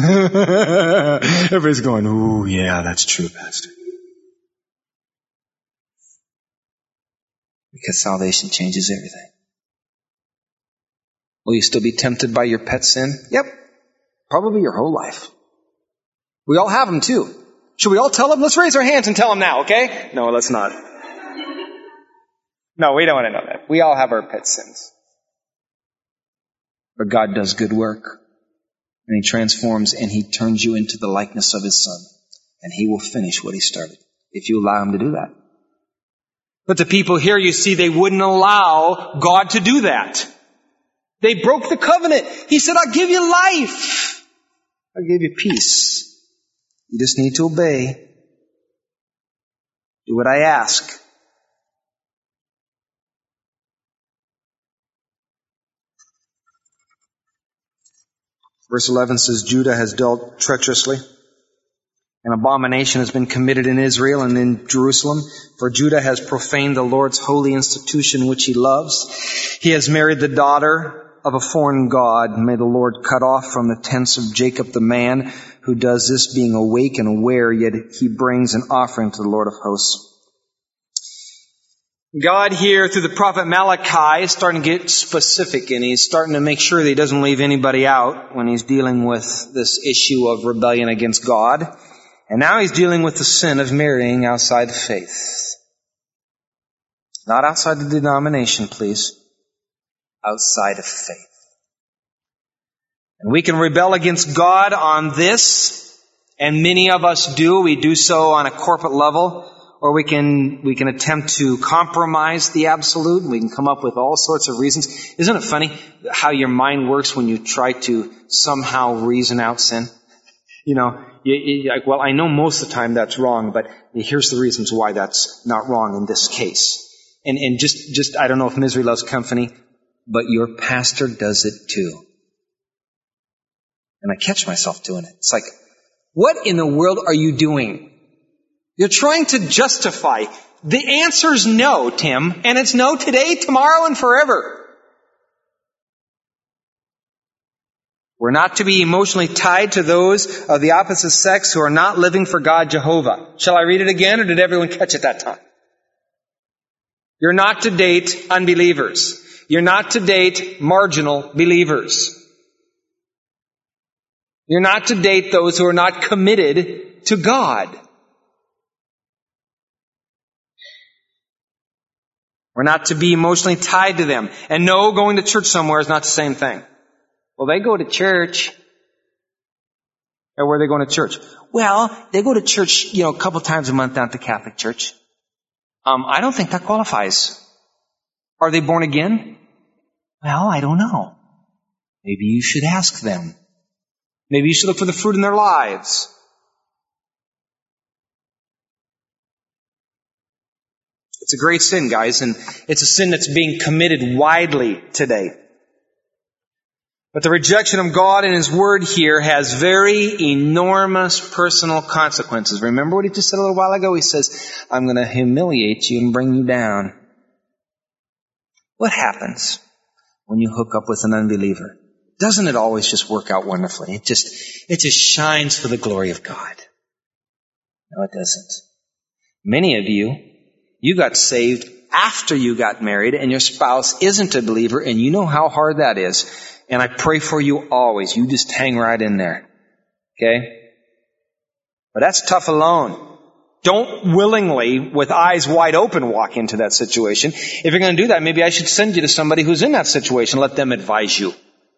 Everybody's going, ooh, yeah, that's true, Pastor. Because salvation changes everything. Will you still be tempted by your pet sin? Yep. Probably your whole life. We all have them too. Should we all tell them? Let's raise our hands and tell them now, okay? No, let's not. No, we don't want to know that. We all have our pet sins. But God does good work. And He transforms and He turns you into the likeness of His Son. And He will finish what He started, if you allow Him to do that. But the people here, you see, they wouldn't allow God to do that. They broke the covenant. He said, I'll give you life. I'll give you peace. You just need to obey. Do what I ask. Verse 11 says, Judah has dealt treacherously. An abomination has been committed in Israel and in Jerusalem, for Judah has profaned the Lord's holy institution which He loves. He has married the daughter of a foreign god. May the Lord cut off from the tents of Jacob the man who does this, being awake and aware, yet he brings an offering to the Lord of hosts. God here, through the prophet Malachi, is starting to get specific, and He's starting to make sure that He doesn't leave anybody out when He's dealing with this issue of rebellion against God. And now He's dealing with the sin of marrying outside the faith. Not outside the denomination, please. Outside of faith. And we can rebel against God on this, and many of us do. We do so on a corporate level, or we can attempt to compromise the absolute, and we can come up with all sorts of reasons. Isn't it funny how your mind works when you try to somehow reason out sin? You know, you're like, well, I know most of the time that's wrong, but here's the reasons why that's not wrong in this case. And just I don't know if misery loves company, but your pastor does it too. And I catch myself doing it. It's like, what in the world are you doing? You're trying to justify. The answer's no, Tim. And it's no today, tomorrow, and forever. We're not to be emotionally tied to those of the opposite sex who are not living for God Jehovah. Shall I read it again, or did everyone catch it that time? You're not to date unbelievers. You're not to date marginal believers. You're not to date those who are not committed to God. We're not to be emotionally tied to them. And no, going to church somewhere is not the same thing. Well, they go to church. Or where are they going to church? Well, they go to church, a couple times a month down at the Catholic Church. I don't think that qualifies. Are they born again? Well, I don't know. Maybe you should ask them. Maybe you should look for the fruit in their lives. It's a great sin, guys, and it's a sin that's being committed widely today. But the rejection of God and His Word here has very enormous personal consequences. Remember what He just said a little while ago? He says, I'm going to humiliate you and bring you down. What happens when you hook up with an unbeliever? Doesn't it always just work out wonderfully? It just shines for the glory of God. No, it doesn't. Many of you got saved after you got married, and your spouse isn't a believer, and you know how hard that is. And I pray for you always. You just hang right in there. Okay? But that's tough alone. Don't willingly, with eyes wide open, walk into that situation. If you're going to do that, maybe I should send you to somebody who's in that situation. Let them advise you.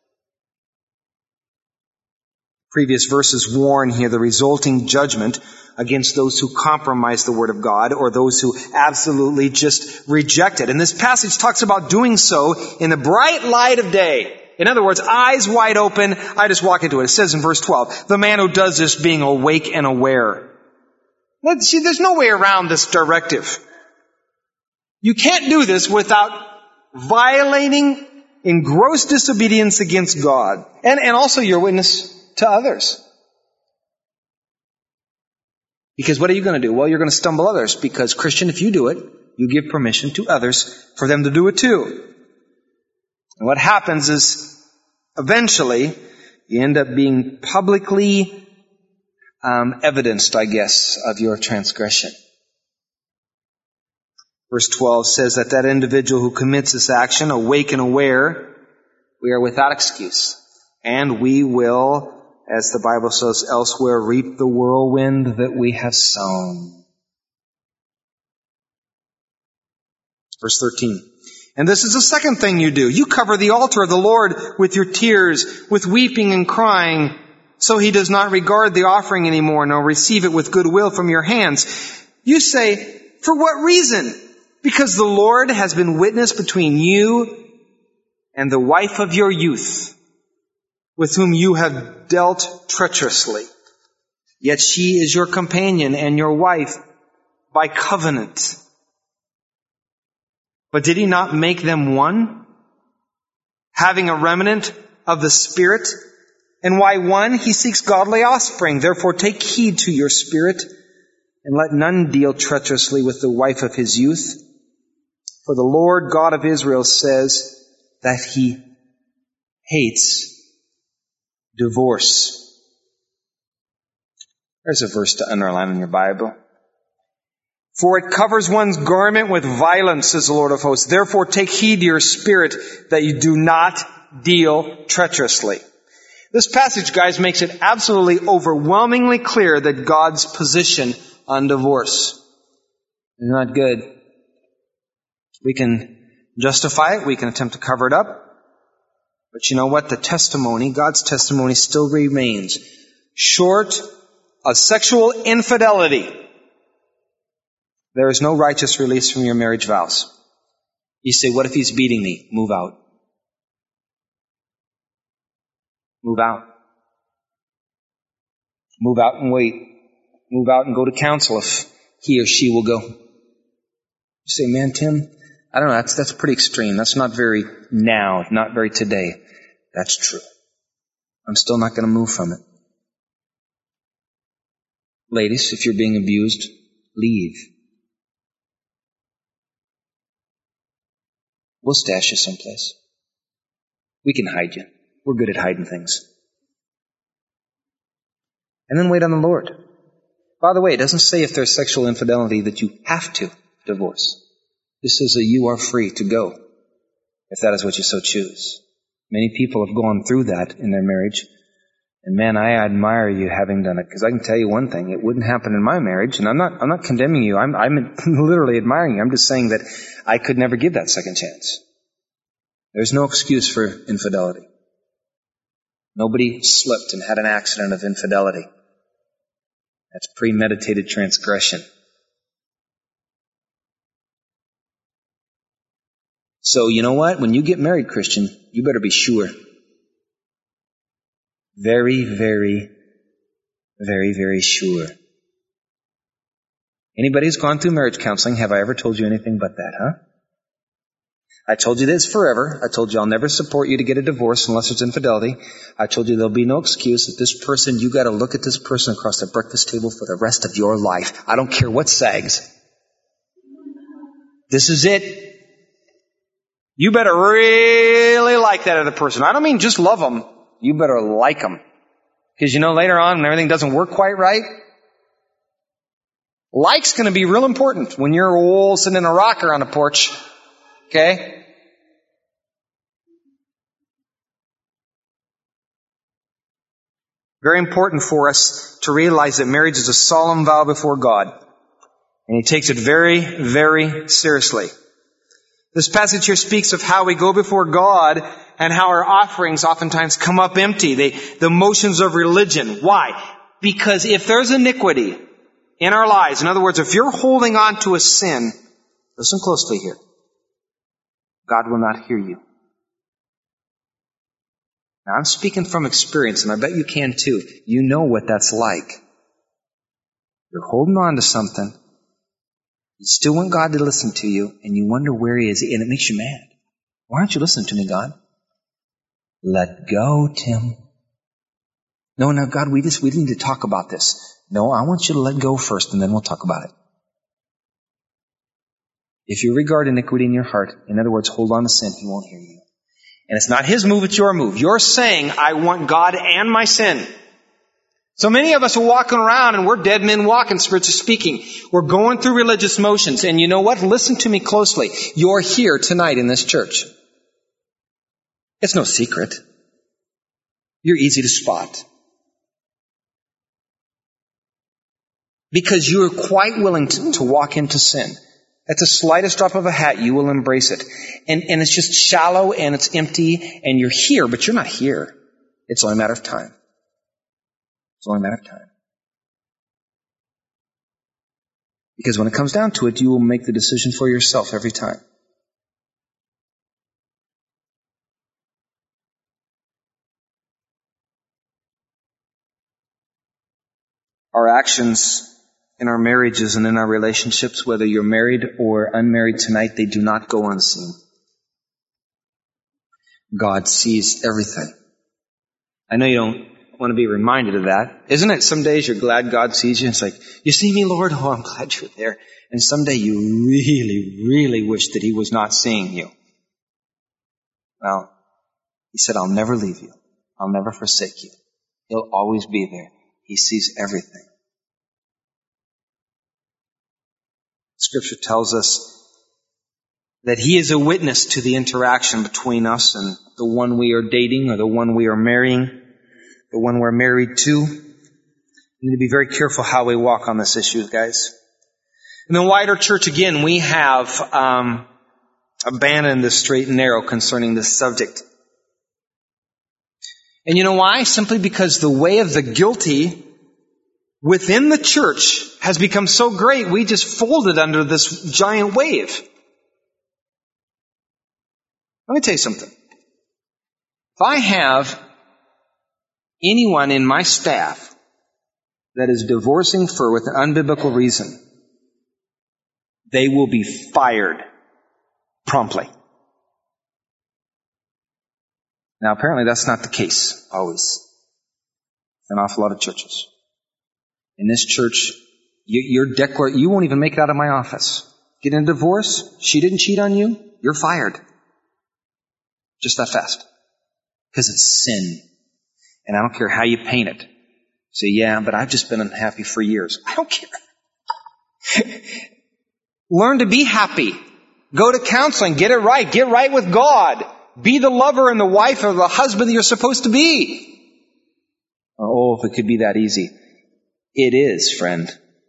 Previous verses warn here the resulting judgment against those who compromise the Word of God or those who absolutely just reject it. And this passage talks about doing so in the bright light of day. In other words, eyes wide open, I just walk into it. It says in verse 12, the man who does this being awake and aware. See, there's no way around this directive. You can't do this without violating in gross disobedience against God and also your witness to others. Because what are you going to do? Well, you're going to stumble others because, Christian, if you do it, you give permission to others for them to do it too. And what happens is, eventually, you end up being publicly evidenced, I guess, of your transgression. Verse 12 says that individual who commits this action, awake and aware, we are without excuse. And we will, as the Bible says elsewhere, reap the whirlwind that we have sown. Verse 13. And this is the second thing you do. You cover the altar of the Lord with your tears, with weeping and crying, so He does not regard the offering anymore, nor receive it with goodwill from your hands. You say, for what reason? Because the Lord has been witness between you and the wife of your youth, with whom you have dealt treacherously. Yet she is your companion and your wife by covenant. But did He not make them one, having a remnant of the Spirit? And why one? He seeks godly offspring. Therefore take heed to your spirit, and let none deal treacherously with the wife of his youth. For the Lord God of Israel says that He hates divorce. There's a verse to underline in your Bible. For it covers one's garment with violence, says the Lord of hosts. Therefore take heed to your spirit that you do not deal treacherously. This passage, guys, makes it absolutely overwhelmingly clear that God's position on divorce is not good. We can justify it. We can attempt to cover it up. But you know what? The testimony, God's testimony, still remains. Short of sexual infidelity, there is no righteous release from your marriage vows. You say, what if he's beating me? Move out. Move out. Move out and wait. Move out and go to counsel if he or she will go. You say, man, Tim, I don't know, that's pretty extreme. That's not very now, not very today. That's true. I'm still not going to move from it. Ladies, if you're being abused, leave. We'll stash you someplace. We can hide you. We're good at hiding things. And then wait on the Lord. By the way, it doesn't say if there's sexual infidelity that you have to divorce. This says that you are free to go, if that is what you so choose. Many people have gone through that in their marriage. And man, I admire you having done it, because I can tell you one thing, it wouldn't happen in my marriage, and I'm not condemning you. I'm literally admiring you. I'm just saying that I could never give that second chance. There's no excuse for infidelity. Nobody slipped and had an accident of infidelity. That's premeditated transgression. So you know what? When you get married, Christian, you better be sure. Very, very, very, very sure. Anybody who's gone through marriage counseling, have I ever told you anything but that, huh? I told you this forever. I told you I'll never support you to get a divorce unless there's infidelity. I told you there'll be no excuse that this person, you got to look at this person across the breakfast table for the rest of your life. I don't care what sags. This is it. You better really like that other person. I don't mean just love them. You better like them. Because you know later on when everything doesn't work quite right, like's going to be real important when you're old sitting in a rocker on the porch. Okay? Very important for us to realize that marriage is a solemn vow before God. And He takes it very, very seriously. This passage here speaks of how we go before God and how our offerings oftentimes come up empty. The motions of religion. Why? Because if there's iniquity in our lives, in other words, if you're holding on to a sin, listen closely here, God will not hear you. Now, I'm speaking from experience, and I bet you can too. You know what that's like. You're holding on to something. You still want God to listen to you, and you wonder where He is, and it makes you mad. Why aren't you listening to me, God? Let go, Tim. No, God, we need to talk about this. No, I want you to let go first, and then we'll talk about it. If you regard iniquity in your heart, in other words, hold on to sin, He won't hear you. And it's not His move, it's your move. You're saying, I want God and my sin. So many of us are walking around and we're dead men walking, spiritually speaking. We're going through religious motions. And you know what? Listen to me closely. You're here tonight in this church. It's no secret. You're easy to spot. Because you are quite willing to walk into sin. At the slightest drop of a hat, you will embrace it. And it's just shallow and it's empty and you're here, but you're not here. It's only a matter of time. It's only a matter of time. Because when it comes down to it, you will make the decision for yourself every time. Our actions in our marriages and in our relationships, whether you're married or unmarried tonight, they do not go unseen. God sees everything. I know you don't want to be reminded of that. Isn't it some days you're glad God sees you? It's like, you see me, Lord? Oh, I'm glad you're there. And someday you really, really wish that He was not seeing you. Well, He said, I'll never leave you. I'll never forsake you. He'll always be there. He sees everything. Scripture tells us that He is a witness to the interaction between us and the one we are dating or the one we are marrying, the one we're married to. We need to be very careful how we walk on this issue, guys. In the wider church, again, we have abandoned the straight and narrow concerning this subject. And you know why? Simply because the way of the guilty within the church has become so great, we just folded under this giant wave. Let me tell you something. If I have anyone in my staff that is divorcing with an unbiblical reason, they will be fired promptly. Now, apparently that's not the case always. An awful lot of churches. In this church, you won't even make it out of my office. Get in a divorce, she didn't cheat on you, you're fired. Just that fast. Because it's sin. And I don't care how you paint it. Say, yeah, but I've just been unhappy for years. I don't care. Learn to be happy. Go to counseling. Get it right. Get right with God. Be the lover and the wife or the husband that you're supposed to be. Oh, if it could be that easy. It is, friend.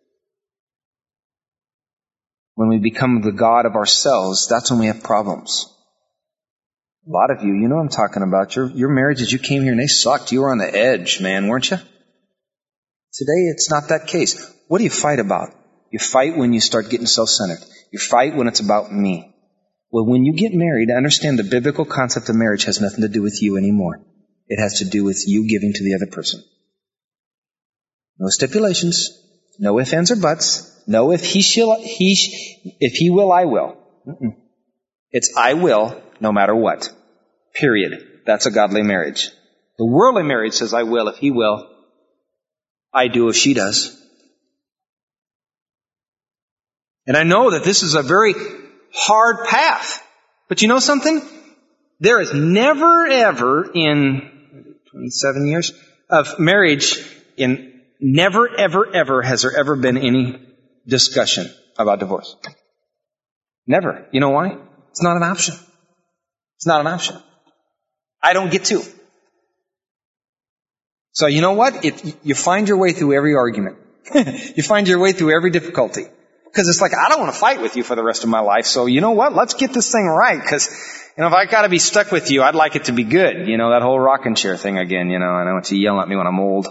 When we become the God of ourselves, that's when we have problems. A lot of you know what I'm talking about. Your marriages, you came here and they sucked. You were on the edge, man, weren't you? Today, it's not that case. What do you fight about? You fight when you start getting self-centered. You fight when it's about me. Well, when you get married, understand the biblical concept of marriage has nothing to do with you anymore. It has to do with you giving to the other person. No stipulations. No ifs, ands, or buts. No if if he will, I will. It's I will, no matter what. Period. That's a godly marriage. The worldly marriage says I will if he will. I do if she does. And I know that this is a very hard path. But you know something? There is never ever in 27 years of marriage, never ever has there ever been any discussion about divorce. Never. You know why? It's not an option. It's not an option. I don't get to. So you know what? You find your way through every argument. You find your way through every difficulty. Because it's like, I don't want to fight with you for the rest of my life. So you know what? Let's get this thing right. Because, if I got to be stuck with you, I'd like it to be good. That whole rocking chair thing again. I don't want you yelling at me when I'm old.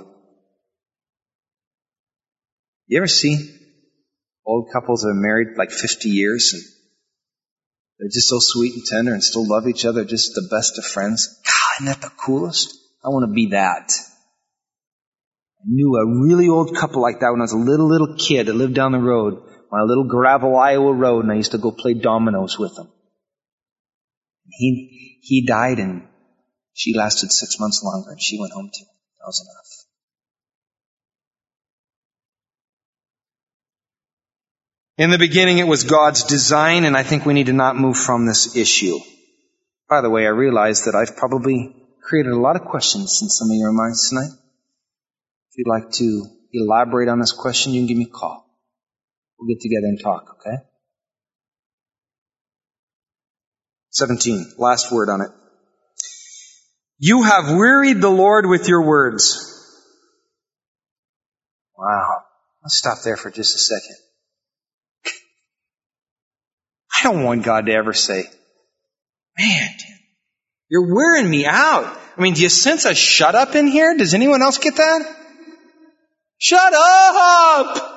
You ever see old couples that are married like 50 years and they're just so sweet and tender and still love each other, just the best of friends? God, isn't that the coolest? I want to be that. I knew a really old couple like that when I was a little kid that lived down the road, on a little gravel Iowa road, and I used to go play dominoes with them. He died and she lasted 6 months longer and she went home too. That was enough. In the beginning, it was God's design, and I think we need to not move from this issue. By the way, I realize that I've probably created a lot of questions in some of your minds tonight. If you'd like to elaborate on this question, you can give me a call. We'll get together and talk, okay? 17, last word on it. You have wearied the Lord with your words. Wow. Let's stop there for just a second. I don't want God to ever say, man, you're wearing me out. I mean, do you sense a shut up in here? Does anyone else get that? Shut up!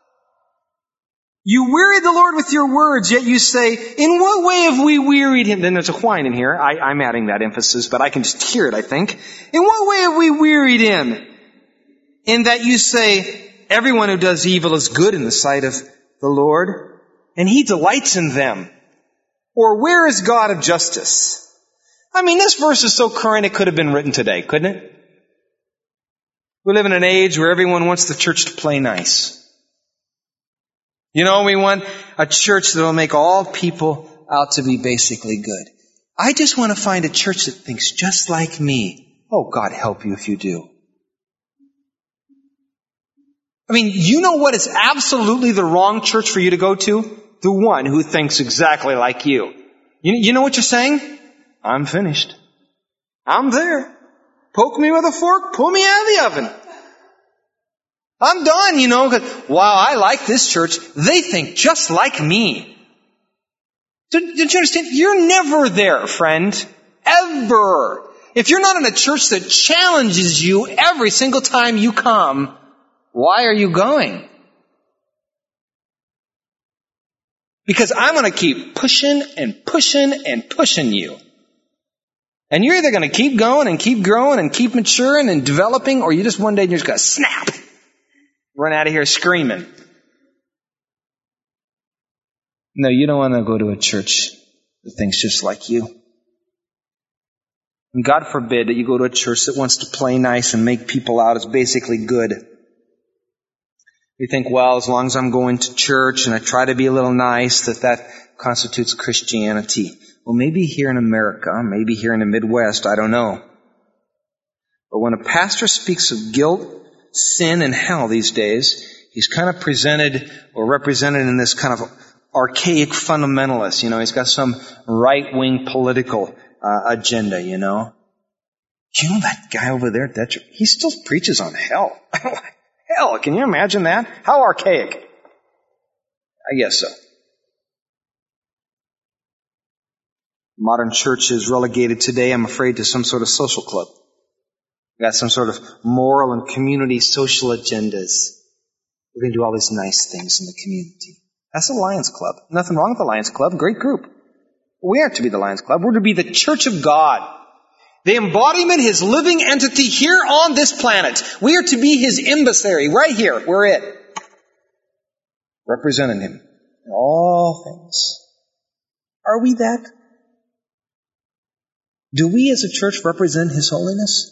You wearied the Lord with your words, yet you say, in what way have we wearied him? Then there's a whine in here. I'm adding that emphasis, but I can just hear it, I think. In what way have we wearied him? In that you say, everyone who does evil is good in the sight of the Lord, and he delights in them. Or where is God of justice? I mean, this verse is so current it could have been written today, couldn't it? We live in an age where everyone wants the church to play nice. You know, we want a church that will make all people out to be basically good. I just want to find a church that thinks just like me. Oh, God help you if you do. I mean, you know what is absolutely the wrong church for you to go to? The one who thinks exactly like you. You know what you're saying? I'm finished. I'm there. Poke me with a fork, pull me out of the oven. I'm done, you know, 'cause, wow, I like this church. They think just like me. Did you understand? You're never there, friend. Ever. If you're not in a church that challenges you every single time you come, why are you going? Because I'm going to keep pushing and pushing and pushing you. And you're either going to keep going and keep growing and keep maturing and developing, or you just one day you're just going to snap. Run out of here screaming. No, you don't want to go to a church that thinks just like you. And God forbid that you go to a church that wants to play nice and make people out as basically good. You think, well, as long as I'm going to church and I try to be a little nice, that constitutes Christianity. Well, maybe here in America, maybe here in the Midwest, I don't know. But when a pastor speaks of guilt, sin, and hell these days, he's kind of presented or represented in this kind of archaic fundamentalist. You know, he's got some right-wing political agenda, you know. You know that guy over there, he still preaches on hell. Hell, can you imagine that? How archaic. I guess so. Modern church is relegated today, I'm afraid, to some sort of social club. We've got some sort of moral and community social agendas. We're going to do all these nice things in the community. That's the Lions Club. Nothing wrong with the Lions Club. Great group. We aren't to be the Lions Club. We're to be the church of God. The embodiment, His living entity here on this planet. We are to be His emissary right here. We're it. Representing Him in all things. Are we that? Do we as a church represent His holiness?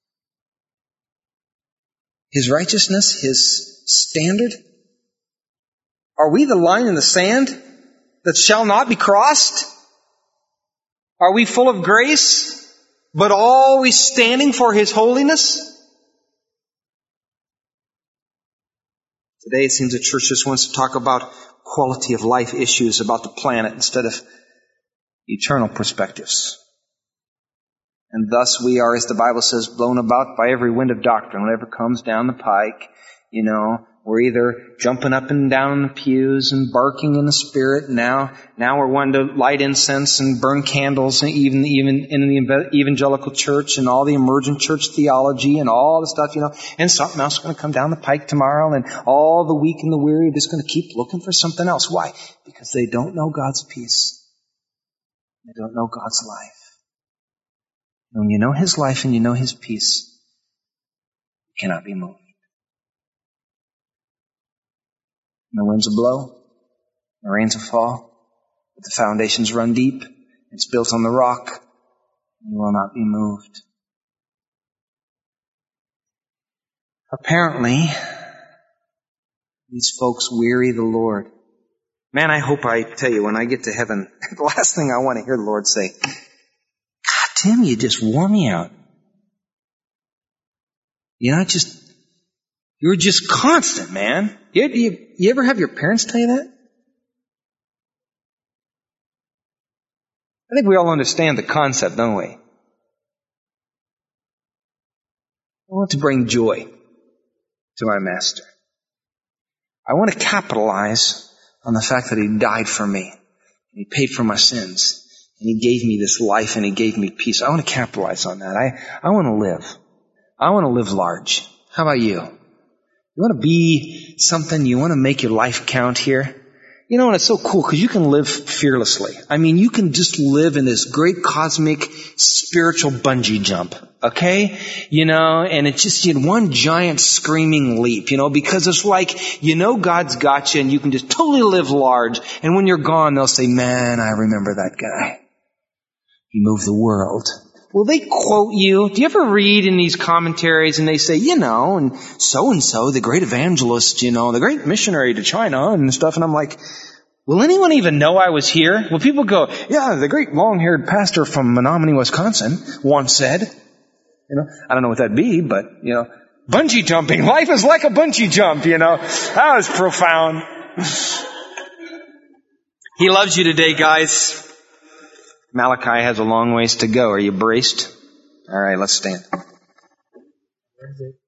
His righteousness? His standard? Are we the line in the sand that shall not be crossed? Are we full of grace, but always standing for His holiness? Today it seems the church just wants to talk about quality of life issues about the planet instead of eternal perspectives. And thus we are, as the Bible says, blown about by every wind of doctrine. Whatever comes down the pike, you know, we're either jumping up and down in the pews and barking in the Spirit. Now we're wanting to light incense and burn candles, even in the evangelical church and all the emergent church theology and all the stuff, you know. And something else is going to come down the pike tomorrow, and all the weak and the weary are just going to keep looking for something else. Why? Because they don't know God's peace. They don't know God's life. And when you know His life and you know His peace, you cannot be moved. And the winds will blow, the rains will fall, but the foundations run deep, it's built on the rock, and you will not be moved. Apparently, these folks weary the Lord. Man, I hope I tell you, when I get to heaven, the last thing I want to hear the Lord say, God, Tim, you just wore me out. You're not just You were just constant, man. You ever have your parents tell you that? I think we all understand the concept, don't we? I want to bring joy to my master. I want to capitalize on the fact that he died for me. He paid for my sins. And he gave me this life and he gave me peace. I want to capitalize on that. I want to live. I want to live large. How about you? You want to be something? You want to make your life count here? You know, and it's so cool because you can live fearlessly. I mean, you can just live in this great cosmic spiritual bungee jump. Okay? You know, and it's just one giant screaming leap, because it's like, God's got you and you can just totally live large. And when you're gone, they'll say, man, I remember that guy. He moved the world. Well, they quote you. Do you ever read in these commentaries and they say, and so, the great evangelist, the great missionary to China and stuff. And I'm like, will anyone even know I was here? Well, people go, yeah, the great long-haired pastor from Menominee, Wisconsin once said, I don't know what that'd be, but, bungee jumping. Life is like a bungee jump, That was profound. He loves you today, guys. Malachi has a long ways to go. Are you braced? All right, let's stand.